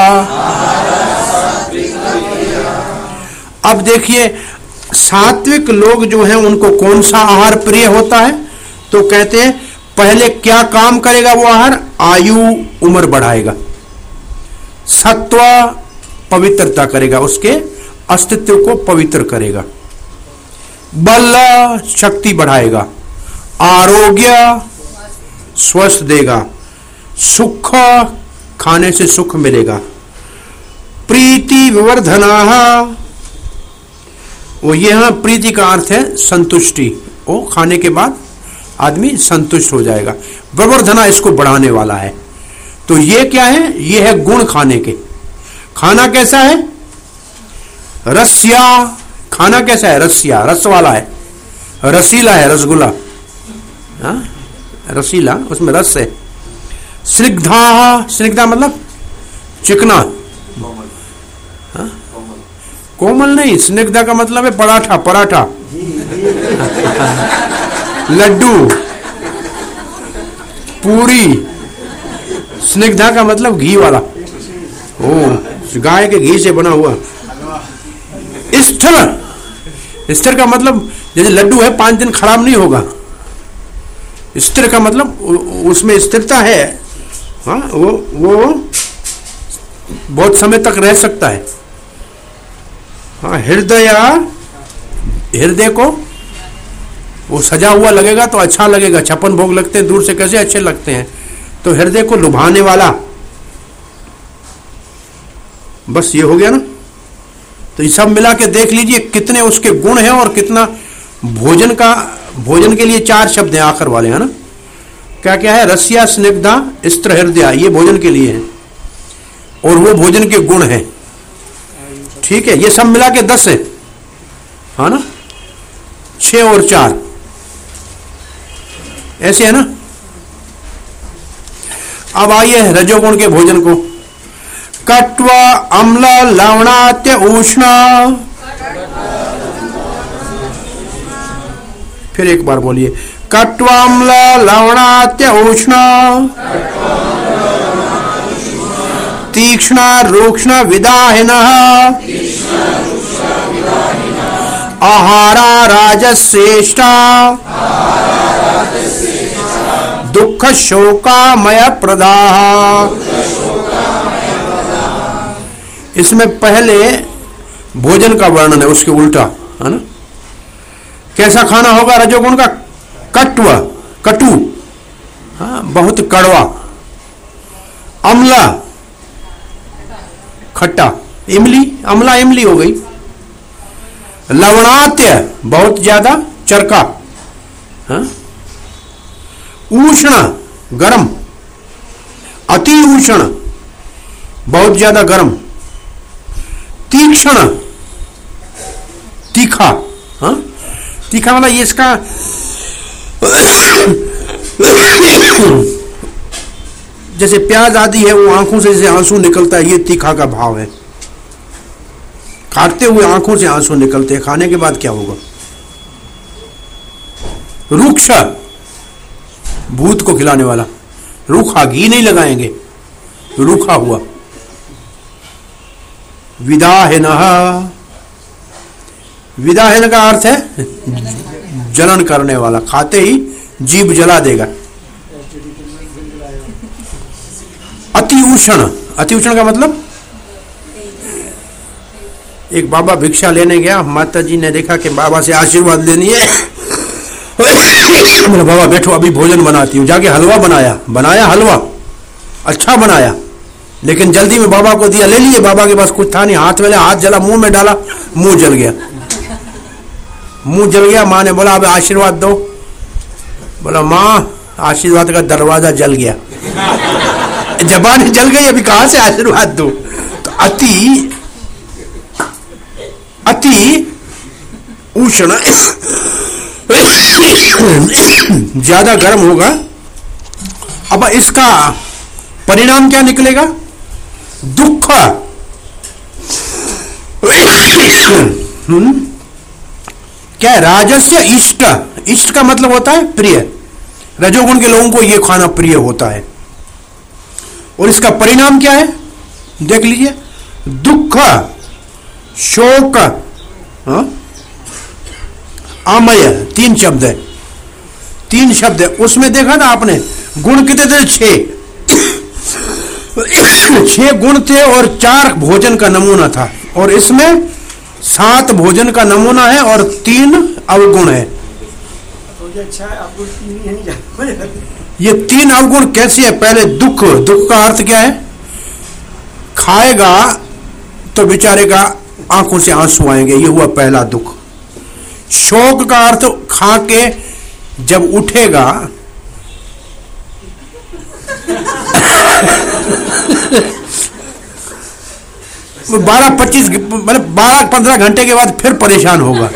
अब देखिए सात्विक लोग जो हैं उनको कौन सा आहार प्रिय होता है? तो कहते हैं पहले क्या काम करेगा वो आहार? आयु उम्र बढ़ाएगा, सत्व पवित्रता करेगा, उसके अस्तित्व को पवित्र करेगा, बल शक्ति बढ़ाएगा, आरोग्य स्वस्थ देगा, सुख खाने से सुख मिलेगा, प्रीति विवर्धना, वो यहां प्रीति का अर्थ है संतुष्टि, वो खाने के बाद आदमी संतुष्ट हो जाएगा। विवर्धना इसको बढ़ाने वाला है। तो ये क्या है? ये है गुण खाने के। खाना कैसा है? रस्या। खाना कैसा है? रस्या, रस वाला है, रसीला है, रसगुल्ला, रसीला, उसमें रस है। स्निग्धा, स्निग्धा मतलब चिकना, कोमल नहीं, स्निग्धा का मतलब है पराठा, पराठा, लड्डू, पूरी। स्निग्धा का मतलब घी वाला, ओ गाय के घी से बना हुआ। स्थिर, स्थिर का मतलब जैसे लड्डू है 5 दिन खराब नहीं होगा। स्थिर का मतलब उसमें स्थिरता है, हाँ, वो बहुत समय तक रह सकता है। हाँ, हृदय को वो सजा हुआ लगेगा तो अच्छा लगेगा। 56 भोग लगते हैं, दूर से कैसे अच्छे लगते हैं। तो हृदय को लुभाने वाला, बस ये हो गया ना। तो ये सब मिला के देख लीजिए कितने उसके गुण हैं और कितना भोजन के लिए 4 शब्द हैं आखिर वाले, है ना। क्या क्या है? रस्या, स्निग्धा, स्त्र, हृदय, ये भोजन के लिए है और वो भोजन के गुण हैं। ठीक है, ये सब मिला के 10 है, हाँ ना। 6 और 4 ऐसे है ना। अब आइए रजोगुण के भोजन को। कट्व अम्ल लवणात्य उष्ण। फिर एक बार बोलिए, कट्व अम्ल लवणात्य उष्ण तीक्ष्ण रूक्ष्ण विदाहिन आहारा राजश्रेष्ठा दुख शोकामय प्रदा। इसमें पहले भोजन का वर्णन है, उसके उल्टा, है ना। कैसा खाना होगा रजोगुण का? कट्व, कटु, हाँ, बहुत कड़वा। अम्ला, खट्टा, इमली, अम्ला इमली हो गई। लवणात्य, बहुत ज्यादा चरका, हाँ। उष्ण, गरम, अति उष्ण, बहुत ज्यादा गरम। तीक्ष्ण, तीखा। हाँ, तीखा मतलब ये इसका जैसे प्याज आदि है वो आंखों से जैसे आंसू निकलता है, ये तीखा का भाव है। खाते हुए आंखों से आंसू निकलते हैं, खाने के बाद क्या होगा? रूक्ष, भूत को खिलाने वाला। रूखा, घी नहीं लगाएंगे, रूखा हुआ। विदाहिनः, विदाहिन का अर्थ है जलन करने वाला, खाते ही जीभ जला देगा। अति उष्ण, अति उष्ण का मतलब एक बाबा भिक्षा लेने गया, माता जी ने देखा कि बाबा से आशीर्वाद लेनी है, बोला बाबा बैठो अभी भोजन बनाती हूँ। जाके हलवा बनाया हलवा अच्छा बनाया, लेकिन जल्दी में बाबा को दिया, ले लिए। बाबा के पास कुछ था नहीं, हाथ में हाथ जला, मुंह में डाला, मुंह जल गया। मुंह जल गया। माँ ने बोला अब आशीर्वाद दो। बोला माँ आशीर्वाद का दरवाजा जल गया, जबान जल गई, अभी कहां से आशीर्वाद दो। तो अति उष्ण ज्यादा गर्म होगा। अब इसका परिणाम क्या निकलेगा? दुख। क्या है? राजस्य इष्ट, इष्ट का मतलब होता है प्रिय। रजोगुण के लोगों को यह खाना प्रिय होता है। और इसका परिणाम क्या है देख लीजिए, दुख, शोक, आमय, तीन शब्द है, तीन शब्द है। उसमें देखा ना आपने गुण कितने थे? 6 गुण थे और 4 भोजन का नमूना था, और इसमें 7 भोजन का नमूना है और 3 अवगुण है। ये 3 अवगुण कैसे है? पहले दुख, दुख का अर्थ क्या है? खाएगा तो बेचारे का आंखों से आंसू आएंगे, ये हुआ पहला दुख। शोक का अर्थ खा के जब उठेगा 12-25 मतलब 12-15 घंटे के बाद फिर परेशान होगा।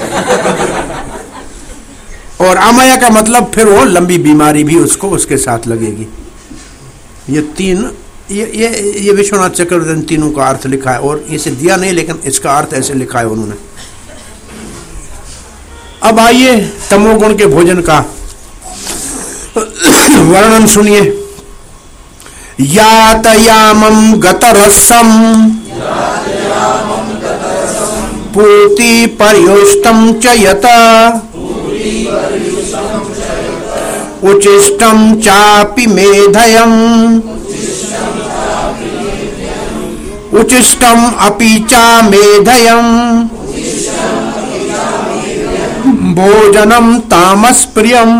और आमया का मतलब फिर वो लंबी बीमारी भी उसको उसके साथ लगेगी। ये 3 ये विश्वनाथ चक्रवर्ती ने तीनों का अर्थ लिखा है, और इसे दिया नहीं लेकिन इसका अर्थ ऐसे लिखा है उन्होंने। अब आइए तमोगुण के भोजन का वर्णन सुनिए। यातयामं गतरसम पूति पर्युष्टं च यता उचिष्टं चापि मेधयम् उचिष्टम अपि चा मेधयम् भोजनम तामस प्रियम।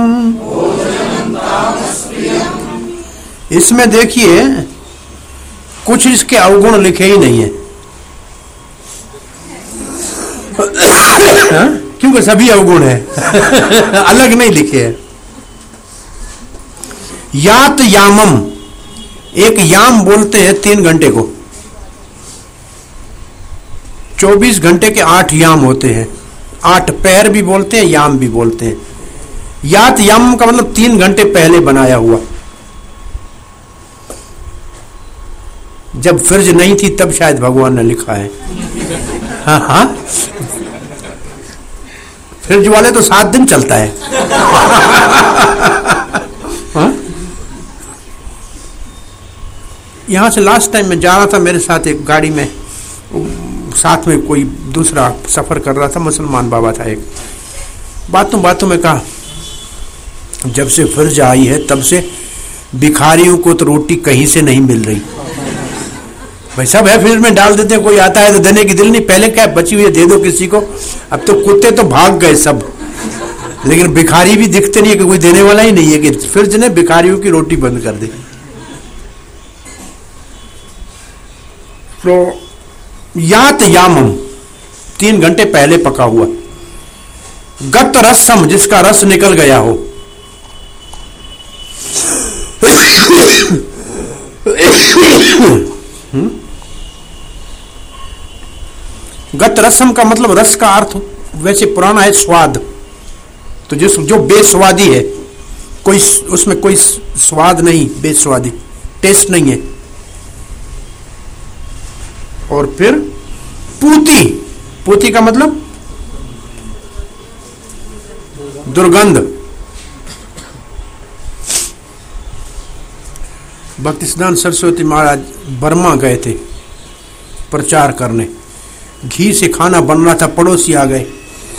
इसमें देखिए कुछ इसके अवगुण लिखे ही नहीं है क्योंकि सभी अवगुण है अलग नहीं लिखे हैं। यात यामम, एक याम बोलते हैं 3 घंटे को, 24 घंटे के 8 याम होते हैं। 8 पैर भी बोलते हैं, याम भी बोलते हैं। यात याम का मतलब 3 घंटे पहले बनाया हुआ। जब फ्रिज नहीं थी तब शायद भगवान ने लिखा है। हाँ, फ्रिज वाले तो 7 दिन चलता है। हाँ? यहां से लास्ट टाइम मैं जा रहा था, मेरे साथ एक गाड़ी में साथ में कोई दूसरा सफर कर रहा था, मुसलमान बाबा था एक। बातों में कहा जब से फ्रिज आई है तब से भिखारियों को तो रोटी कहीं से नहीं मिल रही। भाई सब है फ्रिज में डाल देते हैं, कोई आता है तो देने की दिल नहीं। पहले क्या बची हुई है दे दो किसी को, अब तो कुत्ते तो भाग गए सब, लेकिन भिखारी भी दिखते नहीं है कि कोई देने वाला ही नहीं है कि फ्रिज ने भिखारियों की रोटी बंद कर दी। तो यात यामम 3 घंटे पहले पका हुआ। गत रसम, जिसका रस निकल गया हो। गत रसम का मतलब रस का अर्थ वैसे पुराना है स्वाद, तो जो बेस्वादी है, कोई उसमें कोई स्वाद नहीं, बेस्वादी, टेस्ट नहीं है। और फिर पूती, पूती का मतलब दुर्गंध। भक्तिसिद्धांत सरस्वती महाराज बर्मा गए थे प्रचार करने, घी से खाना बन रहा था, पड़ोसी आ गए,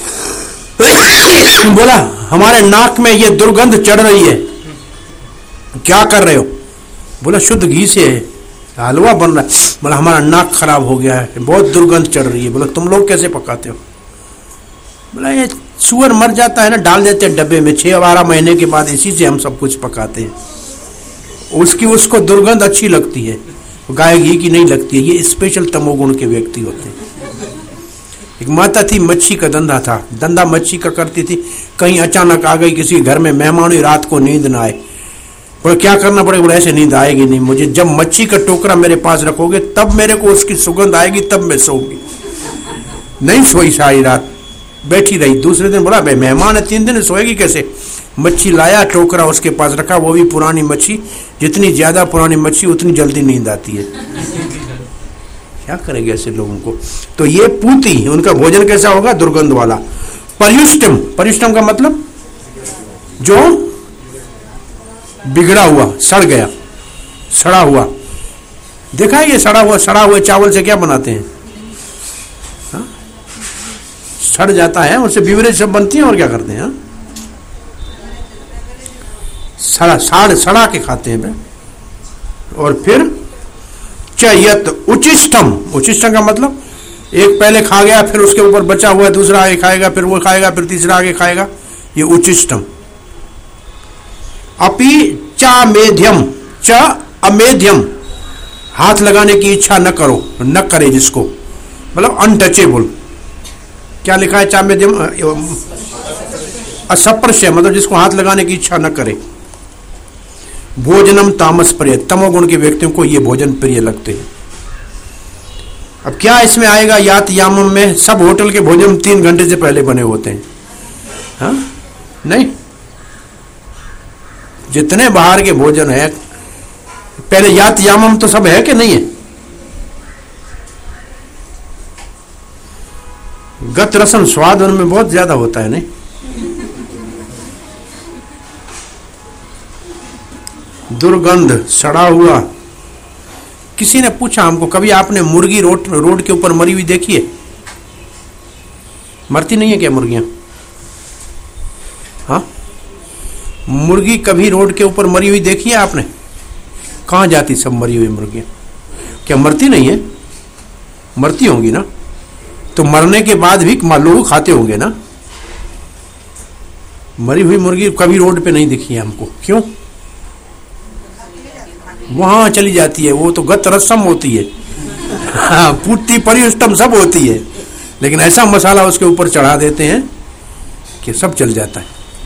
बोला हमारे नाक में ये दुर्गंध चढ़ रही है, क्या कर रहे हो? बोला शुद्ध घी से हलवा बन रहा है। बोला हमारा नाक खराब हो गया है, बहुत दुर्गंध चढ़ रही है। बोला तुम लोग कैसे पकाते हो? बोला ये सुअर मर जाता है ना, डाल देते हैं डब्बे में, 6-12 महीने के बाद इसी से हम सब कुछ पकाते हैं। उसको दुर्गंध अच्छी लगती है, गाय घी की नहीं लगती है। ये स्पेशल तमोगुण के व्यक्ति होते हैं। एक माता थी, मच्छी का धंधा था, धंधा मच्छी का करती थी। कहीं अचानक आ गई किसी घर में मेहमान, रात को नींद ना आए। बोले क्या करना पड़ेगा? बोले ऐसे नींद आएगी नहीं मुझे, जब मच्छी का टोकरा मेरे पास रखोगे तब मेरे को उसकी सुगंध आएगी, तब मैं सोऊंगी। नहीं सोई सारी रात, बैठी रही। दूसरे दिन बोला भाई मेहमान है, 3 दिन सोएगी कैसे? मच्छी लाया, टोकरा उसके पास रखा, वो भी पुरानी मच्छी। जितनी ज्यादा पुरानी मच्छी उतनी जल्दी नींद आती है। क्या करेंगे ऐसे लोगों को? तो ये पूती, उनका भोजन कैसा होगा? दुर्गंध वाला। पर्युष्टम, पर्युष्टम का मतलब जो बिगड़ा हुआ, सड़ गया, सड़ा हुआ। देखा है ये सड़ा हुए चावल से क्या बनाते हैं? हा? सड़ जाता है, उससे बीवरेज सब बनती है। और क्या करते हैं? सड़ा के खाते हैं। और फिर चयत उचिष्टम, उचिष्टम का मतलब एक पहले खा गया, फिर उसके ऊपर बचा हुआ दूसरा आगे खाएगा, फिर वो खाएगा, फिर तीसरा आगे खाएगा, ये उचिष्टम। अपि चा मेध्यम, च अमेध्यम, हाथ लगाने की इच्छा न करो, न करे जिसको, मतलब अनटचेबल। क्या लिखा है? चा मेध्यम असप्रश्य, मतलब जिसको हाथ लगाने की इच्छा न करे। भोजनम तामस प्रिय, तमोगुण के व्यक्तियों को ये भोजन प्रिय लगते हैं। अब क्या इसमें आएगा? यात यामम में सब होटल के भोजन 3 घंटे से पहले बने होते हैं। हाँ? नहीं, जितने बाहर के भोजन है पहले यात यामम तो सब है कि नहीं है? गत रसम स्वाद उनमें बहुत ज्यादा होता है। नहीं, दुर्गंध, सड़ा हुआ। किसी ने पूछा हमको, कभी आपने मुर्गी रोड के ऊपर मरी हुई देखी है? मरती नहीं है क्या मुर्गियां? हाँ, मुर्गी कभी रोड के ऊपर मरी हुई देखी है आपने? कहाँ जाती सब मरी हुई मुर्गियां? क्या मरती नहीं है? मरती होंगी ना, तो मरने के बाद भी लोग खाते होंगे ना। मरी हुई मुर्गी कभी रोड पे नहीं दिखी है हमको। क्यों? वहां चली जाती है, वो तो गत रसम होती है। हाँ, पूर्ति परिष्टम सब होती है, लेकिन ऐसा मसाला उसके ऊपर चढ़ा देते हैं कि सब चल जाता है।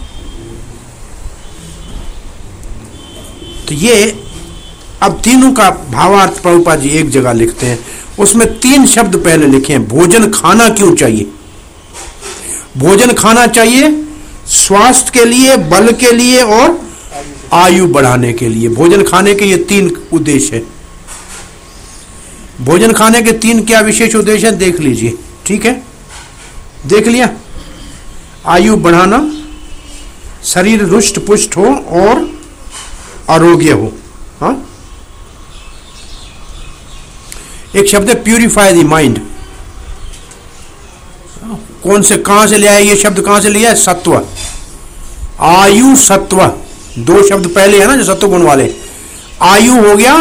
तो ये अब तीनों का भावार्थ प्रभुपाद जी एक जगह लिखते हैं, उसमें 3 शब्द पहले लिखे हैं। भोजन खाना क्यों चाहिए? भोजन खाना चाहिए स्वास्थ्य के लिए, बल के लिए और आयु बढ़ाने के लिए। भोजन खाने के ये 3 उद्देश्य है। भोजन खाने के 3 क्या विशेष उद्देश्य है देख लीजिए। ठीक है, देख लिया? आयु बढ़ाना, शरीर रुष्ट पुष्ट हो और आरोग्य हो। हाँ, एक शब्द है प्यूरिफाई द माइंड। कौन से, कहां से लिया है ये शब्द? कहां से लिया है? सत्व, आयु, सत्व, 2 शब्द पहले है ना जो सत्व गुण वाले। आयु हो गया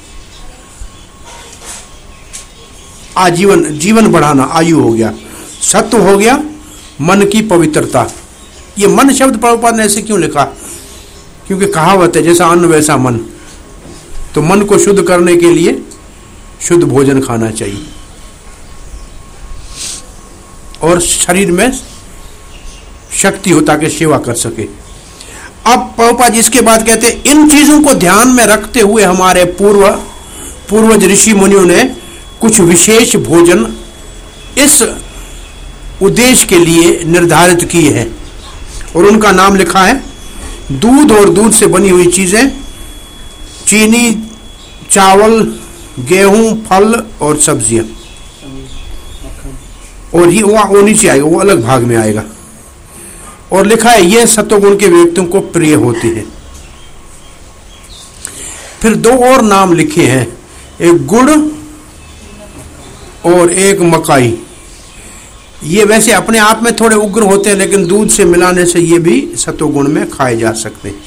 आजीवन, जीवन बढ़ाना, आयु हो गया। सत्व हो गया मन की पवित्रता। ये मन शब्द प्रभुपाद ने ऐसे क्यों लिखा? क्योंकि कहावत है जैसा अन्न वैसा मन। तो मन को शुद्ध करने के लिए शुद्ध भोजन खाना चाहिए और शरीर में शक्ति हो ताकि सेवा कर सके। अब प्रभुपाद जी इसके बाद कहते हैं, इन चीजों को ध्यान में रखते हुए हमारे पूर्वज ऋषि मुनियों ने कुछ विशेष भोजन इस उद्देश्य के लिए निर्धारित की है और उनका नाम लिखा है दूध और दूध से बनी हुई चीजें, चीनी, चावल, गेहूं, फल और सब्जियां। और ये वो नीचे आएगा, वो अलग भाग में आएगा। और लिखा है ये सत्वगुण के व्यक्तियों को प्रिय होती है। फिर दो और नाम लिखे हैं, एक गुड़ और एक मकाई। ये वैसे अपने आप में थोड़े उग्र होते हैं, लेकिन दूध से मिलाने से ये भी सत्वगुण में खाए जा सकते हैं।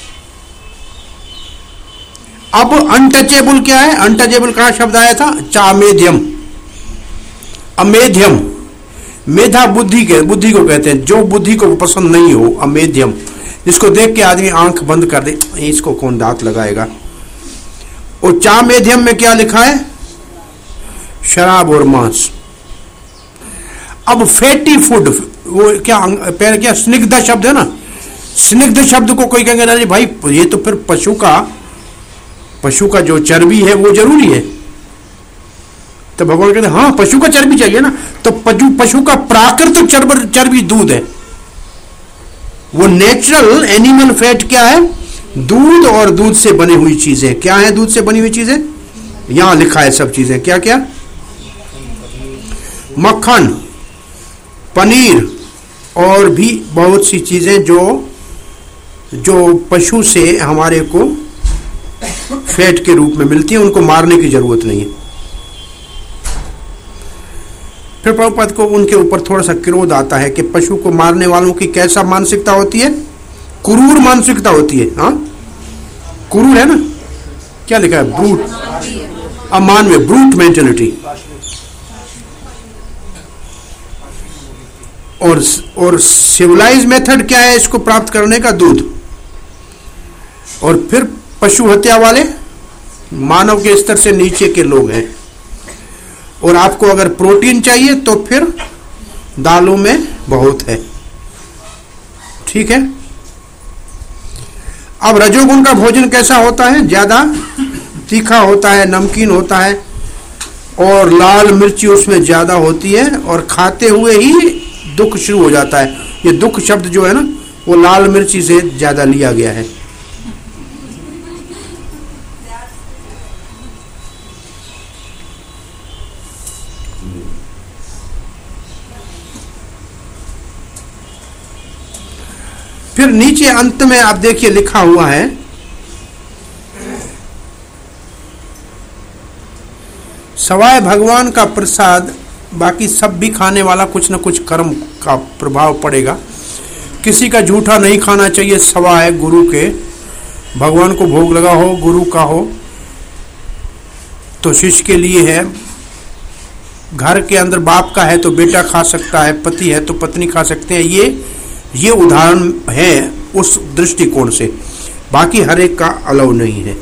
अब अनटचेबल क्या है? अनटचेबल का शब्द आया था चामेध्यम, अमेध्यम। मेधा बुद्धि को कहते हैं, जो बुद्धि को पसंद नहीं हो, अमेध्यम, जिसको देख के आदमी आंख बंद कर दे, इसको कौन दांत लगाएगा। और चामेध्यम में क्या लिखा है? शराब और मांस। अब फैटी फूड, वो क्या स्निग्ध शब्द है ना, स्निग्ध शब्द को कोई कहेंगे नहीं भाई ये तो फिर पशु का जो चर्बी है वो जरूरी है। तो भगवान कहते हैं हाँ पशु का चर्बी चाहिए ना, तो पशु का प्राकृतिक चर्बी दूध है। वो नेचुरल एनिमल फैट क्या है? दूध और दूध से बनी हुई चीजें। क्या है दूध से बनी हुई चीजें? यहां लिखा है सब चीजें। क्या क्या? मक्खन, पनीर और भी बहुत सी चीजें जो पशु से हमारे को फैट के रूप में मिलती है, उनको मारने की जरूरत नहीं है। फिर प्रभुपाद को उनके ऊपर थोड़ा सा क्रोध आता है कि पशु को मारने वालों की कैसा मानसिकता होती है? क्रूर मानसिकता होती है। हाँ क्रूर है ना, क्या लिखा है? ब्रूट, अमानवीय, ब्रूट मेंटेलिटी। और सिविलाइज मेथड क्या है इसको प्राप्त करने का? दूध। और फिर पशु हत्या वाले मानव के स्तर से नीचे के लोग हैं। और आपको अगर प्रोटीन चाहिए तो फिर दालों में बहुत है। ठीक है। अब रजोगुण का भोजन कैसा होता है? ज्यादा तीखा होता है, नमकीन होता है और लाल मिर्ची उसमें ज्यादा होती है और खाते हुए ही दुख शुरू हो जाता है। ये दुख शब्द जो है ना वो लाल मिर्ची से ज्यादा लिया गया है। फिर नीचे अंत में आप देखिए लिखा हुआ है सवाय भगवान का प्रसाद बाकी सब भी खाने वाला कुछ न कुछ कर्म का प्रभाव पड़ेगा। किसी का झूठा नहीं खाना चाहिए सवाय गुरु के। भगवान को भोग लगा हो, गुरु का हो तो शिष्य के लिए है, घर के अंदर बाप का है तो बेटा खा सकता है, पति है तो पत्नी खा सकते हैं। ये उदाहरण है उस दृष्टिकोण से, बाकी हर एक का अलाउ नहीं है।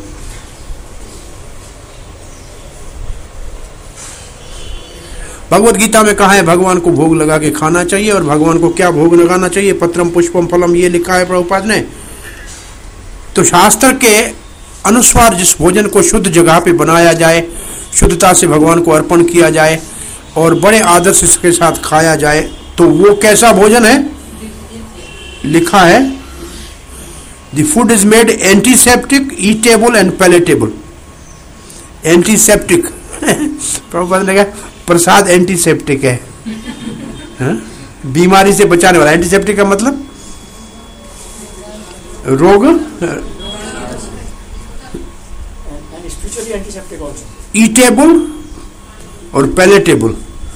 भगवत गीता में कहा है भगवान को भोग लगा के खाना चाहिए। और भगवान को क्या भोग लगाना चाहिए? पत्रम पुष्पम फलम, ये लिखा है प्रभुपाद ने। तो शास्त्र के अनुसार जिस भोजन को शुद्ध जगह पे बनाया जाए, शुद्धता से भगवान को अर्पण किया जाए और बड़े आदर से इसके साथ खाया जाए, तो वो कैसा भोजन है? लिखा है the food is made antiseptic, edible and palatable. Antiseptic Prabhupada ने कहा प्रसाद एंटीसेप्टिक है, बीमारी से बचाने वाला। एंटीसेप्टिक का मतलब रोग, ईटेबल और पैलेटेबल।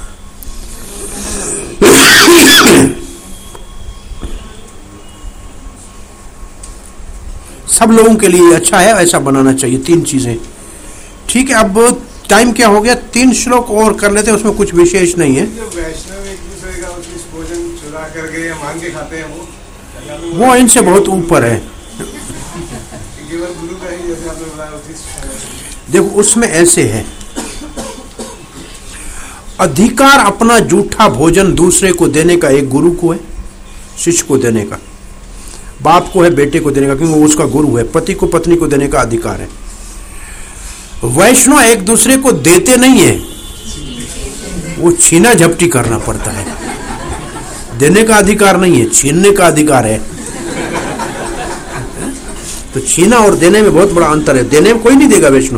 सब लोगों के लिए अच्छा है, ऐसा बनाना चाहिए। 3 चीजें। ठीक है। अब टाइम क्या हो गया? 3 श्लोक और कर लेते हैं, उसमें कुछ विशेष नहीं है। वैष्णव एक दूसरे का भोजन चुरा करके या मांग के खाते हैं, वो इनसे बहुत ऊपर है। केवल गुरु का ही, जैसे आपने बताया। देखो उसमें ऐसे है, अधिकार अपना जूठा भोजन दूसरे को देने का एक गुरु को है, शिष्य को देने का, बाप को है बेटे को देने का, क्योंकि वो उसका गुरु है। पति को पत्नी को देने का अधिकार है। वैष्णव एक दूसरे को देते नहीं है, वो छीना झपटी करना पड़ता है। देने का अधिकार नहीं है, छीनने का अधिकार है। तो छीना और देने में बहुत बड़ा अंतर है। देने में कोई नहीं देगा वैष्णव,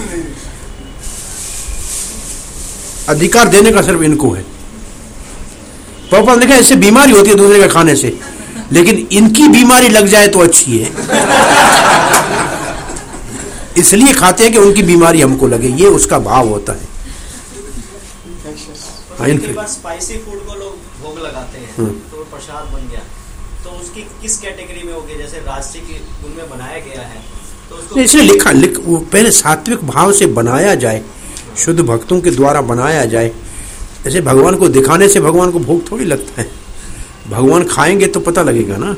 अधिकार देने का सिर्फ इनको है। प्रभुपाद ने लिखा इससे बीमारी होती है दूसरे के खाने से, लेकिन इनकी बीमारी लग जाए तो अच्छी है, इसलिए खाते हैं कि उनकी बीमारी हमको लगे, ये उसका भाव होता है। कई बार स्पाइसी फूड को लोग भोग लगाते हैं तो प्रसाद बन गया, तो उसकी किस कैटेगरी में होगी? जैसे राजसी की गुण में बनाया गया है तो उसको इसलिए वो पहले सात्विक भाव से बनाया जाए, शुद्ध भक्तों के द्वारा बनाया जाए। ऐसे भगवान को दिखाने से भगवान को भोग थोड़ी लगता है, भगवान खाएंगे तो पता लगेगा ना।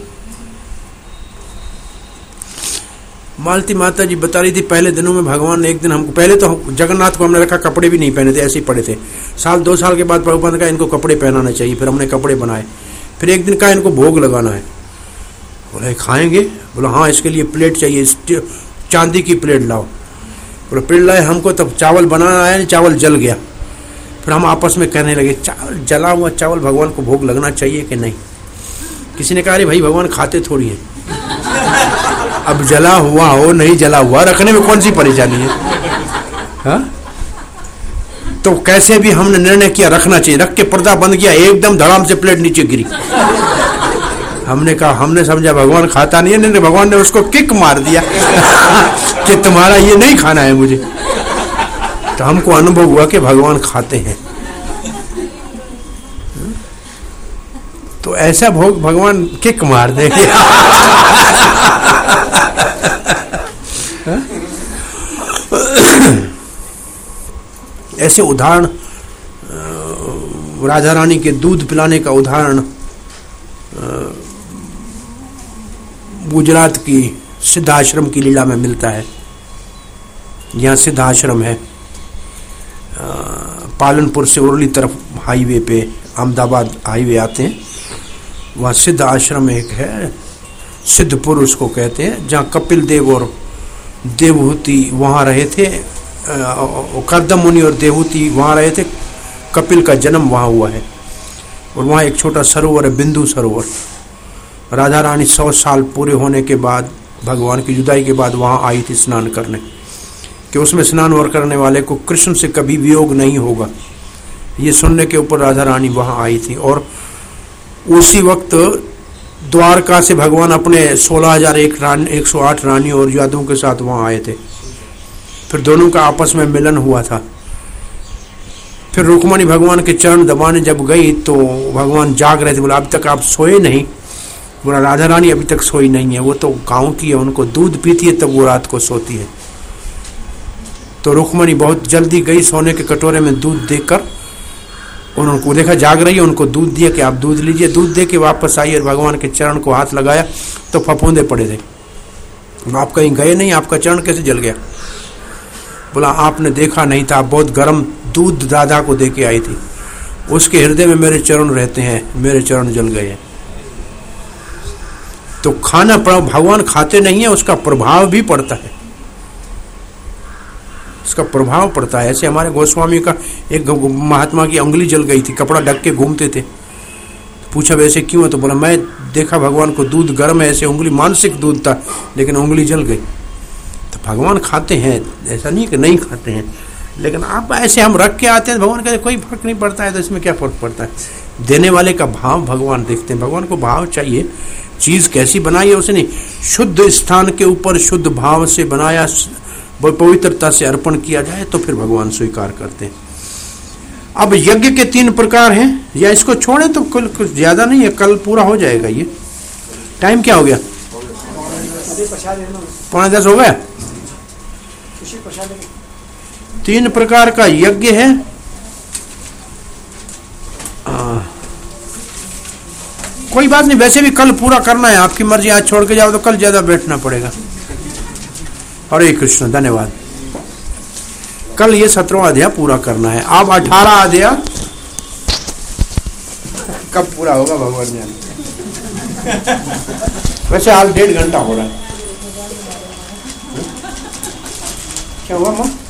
मालती माता जी बता रही थी पहले दिनों में भगवान ने एक दिन हमको, पहले तो जगन्नाथ को हमने रखा, कपड़े भी नहीं पहने थे, ऐसे ही पड़े थे। साल 2 साल के बाद प्रभुपाद ने कहा इनको कपड़े पहनाना चाहिए, फिर हमने कपड़े बनाए। फिर एक दिन कहा इनको भोग लगाना है, बोले खाएंगे? बोला हाँ इसके लिए प्लेट चाहिए, चांदी की प्लेट लाओ। बोले प्लेट लाए हमको, तब चावल बनाना आया नहीं, चावल जल गया। फिर हम आपस में कहने लगे चावल जला हुआ चावल भगवान को भोग लगना चाहिए कि नहीं? किसी ने कहा अरे भाई भगवान खाते थोड़ी हैं, अब जला हुआ हो नहीं जला हुआ रखने में कौन सी परेशानी है? हाँ? तो कैसे भी हमने निर्णय किया रखना चाहिए, रख के पर्दा बंद किया, एकदम धड़ाम से प्लेट नीचे गिरी। हमने कहा, हमने समझा भगवान खाता नहीं है, नहीं भगवान ने उसको किक मार दिया कि तुम्हारा ये नहीं खाना है मुझे। तो हमको अनुभव हुआ कि भगवान खाते हैं। तो ऐसा भोग भगवान किक मार देंगे। ऐसे उदाहरण, राधा रानी के दूध पिलाने का उदाहरण गुजरात की सिद्धाश्रम की लीला में मिलता है। यहाँ सिद्धाश्रम है, पालनपुर से उरली तरफ हाईवे पे, अहमदाबाद हाईवे आते हैं, वहाँ सिद्ध आश्रम एक है, सिद्धपुर उसको कहते हैं, जहाँ कपिल देव और देवहूति वहाँ रहे थे। कर्दम मुनि और देवहूति वहाँ रहे थे, कपिल का जन्म वहाँ हुआ है। और वहाँ एक छोटा सरोवर है, बिंदु सरोवर। राधा रानी 100 साल पूरे होने के बाद, भगवान की जुदाई के बाद वहाँ आई थी स्नान करने, कि उसमें स्नान वर करने वाले को कृष्ण से कभी वियोग नहीं होगा। ये सुनने के ऊपर राधा रानी वहाँ आई थी। और उसी वक्त द्वारका से भगवान अपने 16,001 रानी और यादवों के साथ वहाँ आए थे। फिर दोनों का आपस में मिलन हुआ था। फिर रुक्मणी भगवान के चरण दबाने जब गई तो भगवान जाग रहे थे। बोला अभी तक आप सोए नहीं? बोला राधा रानी अभी तक सोई नहीं है, वो तो गाँव की है, उनको दूध पीती है तब वो रात को सोती है। तो रुक्मणी बहुत जल्दी गई, सोने के कटोरे में दूध देकर उनको देखा जाग रही है, उनको दूध दिया कि आप दूध लीजिए। दूध दे के वापस आई और भगवान के चरण को हाथ लगाया तो फफूंदे पड़े थे। आप कहीं गए नहीं, आपका चरण कैसे जल गया? बोला आपने देखा नहीं था, बहुत गर्म दूध राधा को दे के आई थी, उसके हृदय में मेरे चरण रहते हैं, मेरे चरण जल गए। तो खाना भगवान खाते नहीं है, उसका प्रभाव भी पड़ता है, उसका प्रभाव पड़ता है। ऐसे हमारे गोस्वामी का एक महात्मा की उंगली जल गई थी, कपड़ा ढक के घूमते थे। पूछा वैसे क्यों है? तो बोला मैं देखा भगवान को दूध गर्म है, ऐसे उंगली मानसिक दूध था लेकिन उंगली जल गई। तो भगवान खाते हैं, ऐसा नहीं कि नहीं खाते हैं, लेकिन आप ऐसे हम रख के आते हैं, भगवान कहते कोई फर्क नहीं पड़ता है। तो इसमें क्या फर्क पड़ता है? देने वाले का भाव भगवान देखते हैं। भगवान को भाव चाहिए, चीज कैसी बनाई है उसे नहीं, शुद्ध स्थान के ऊपर शुद्ध भाव से बनाया, पवित्रता से अर्पण किया जाए तो फिर भगवान स्वीकार करते हैं। अब यज्ञ के 3 प्रकार हैं, या इसको छोड़े तो कुछ ज्यादा नहीं है, कल पूरा हो जाएगा। ये टाइम क्या हो गया? 9:45 हो गया। 3 प्रकार का यज्ञ है। कोई बात नहीं, वैसे भी कल पूरा करना है, आपकी मर्जी। आज छोड़ के जाओ तो कल ज्यादा बैठना पड़ेगा। हरे कृष्ण, धन्यवाद। कल ये 17वां अध्याय पूरा करना है। अब 18 अध्याय कब पूरा होगा भगवान जाने। वैसे आज 1.5 घंटा हो रहा है। क्या हुआ मां?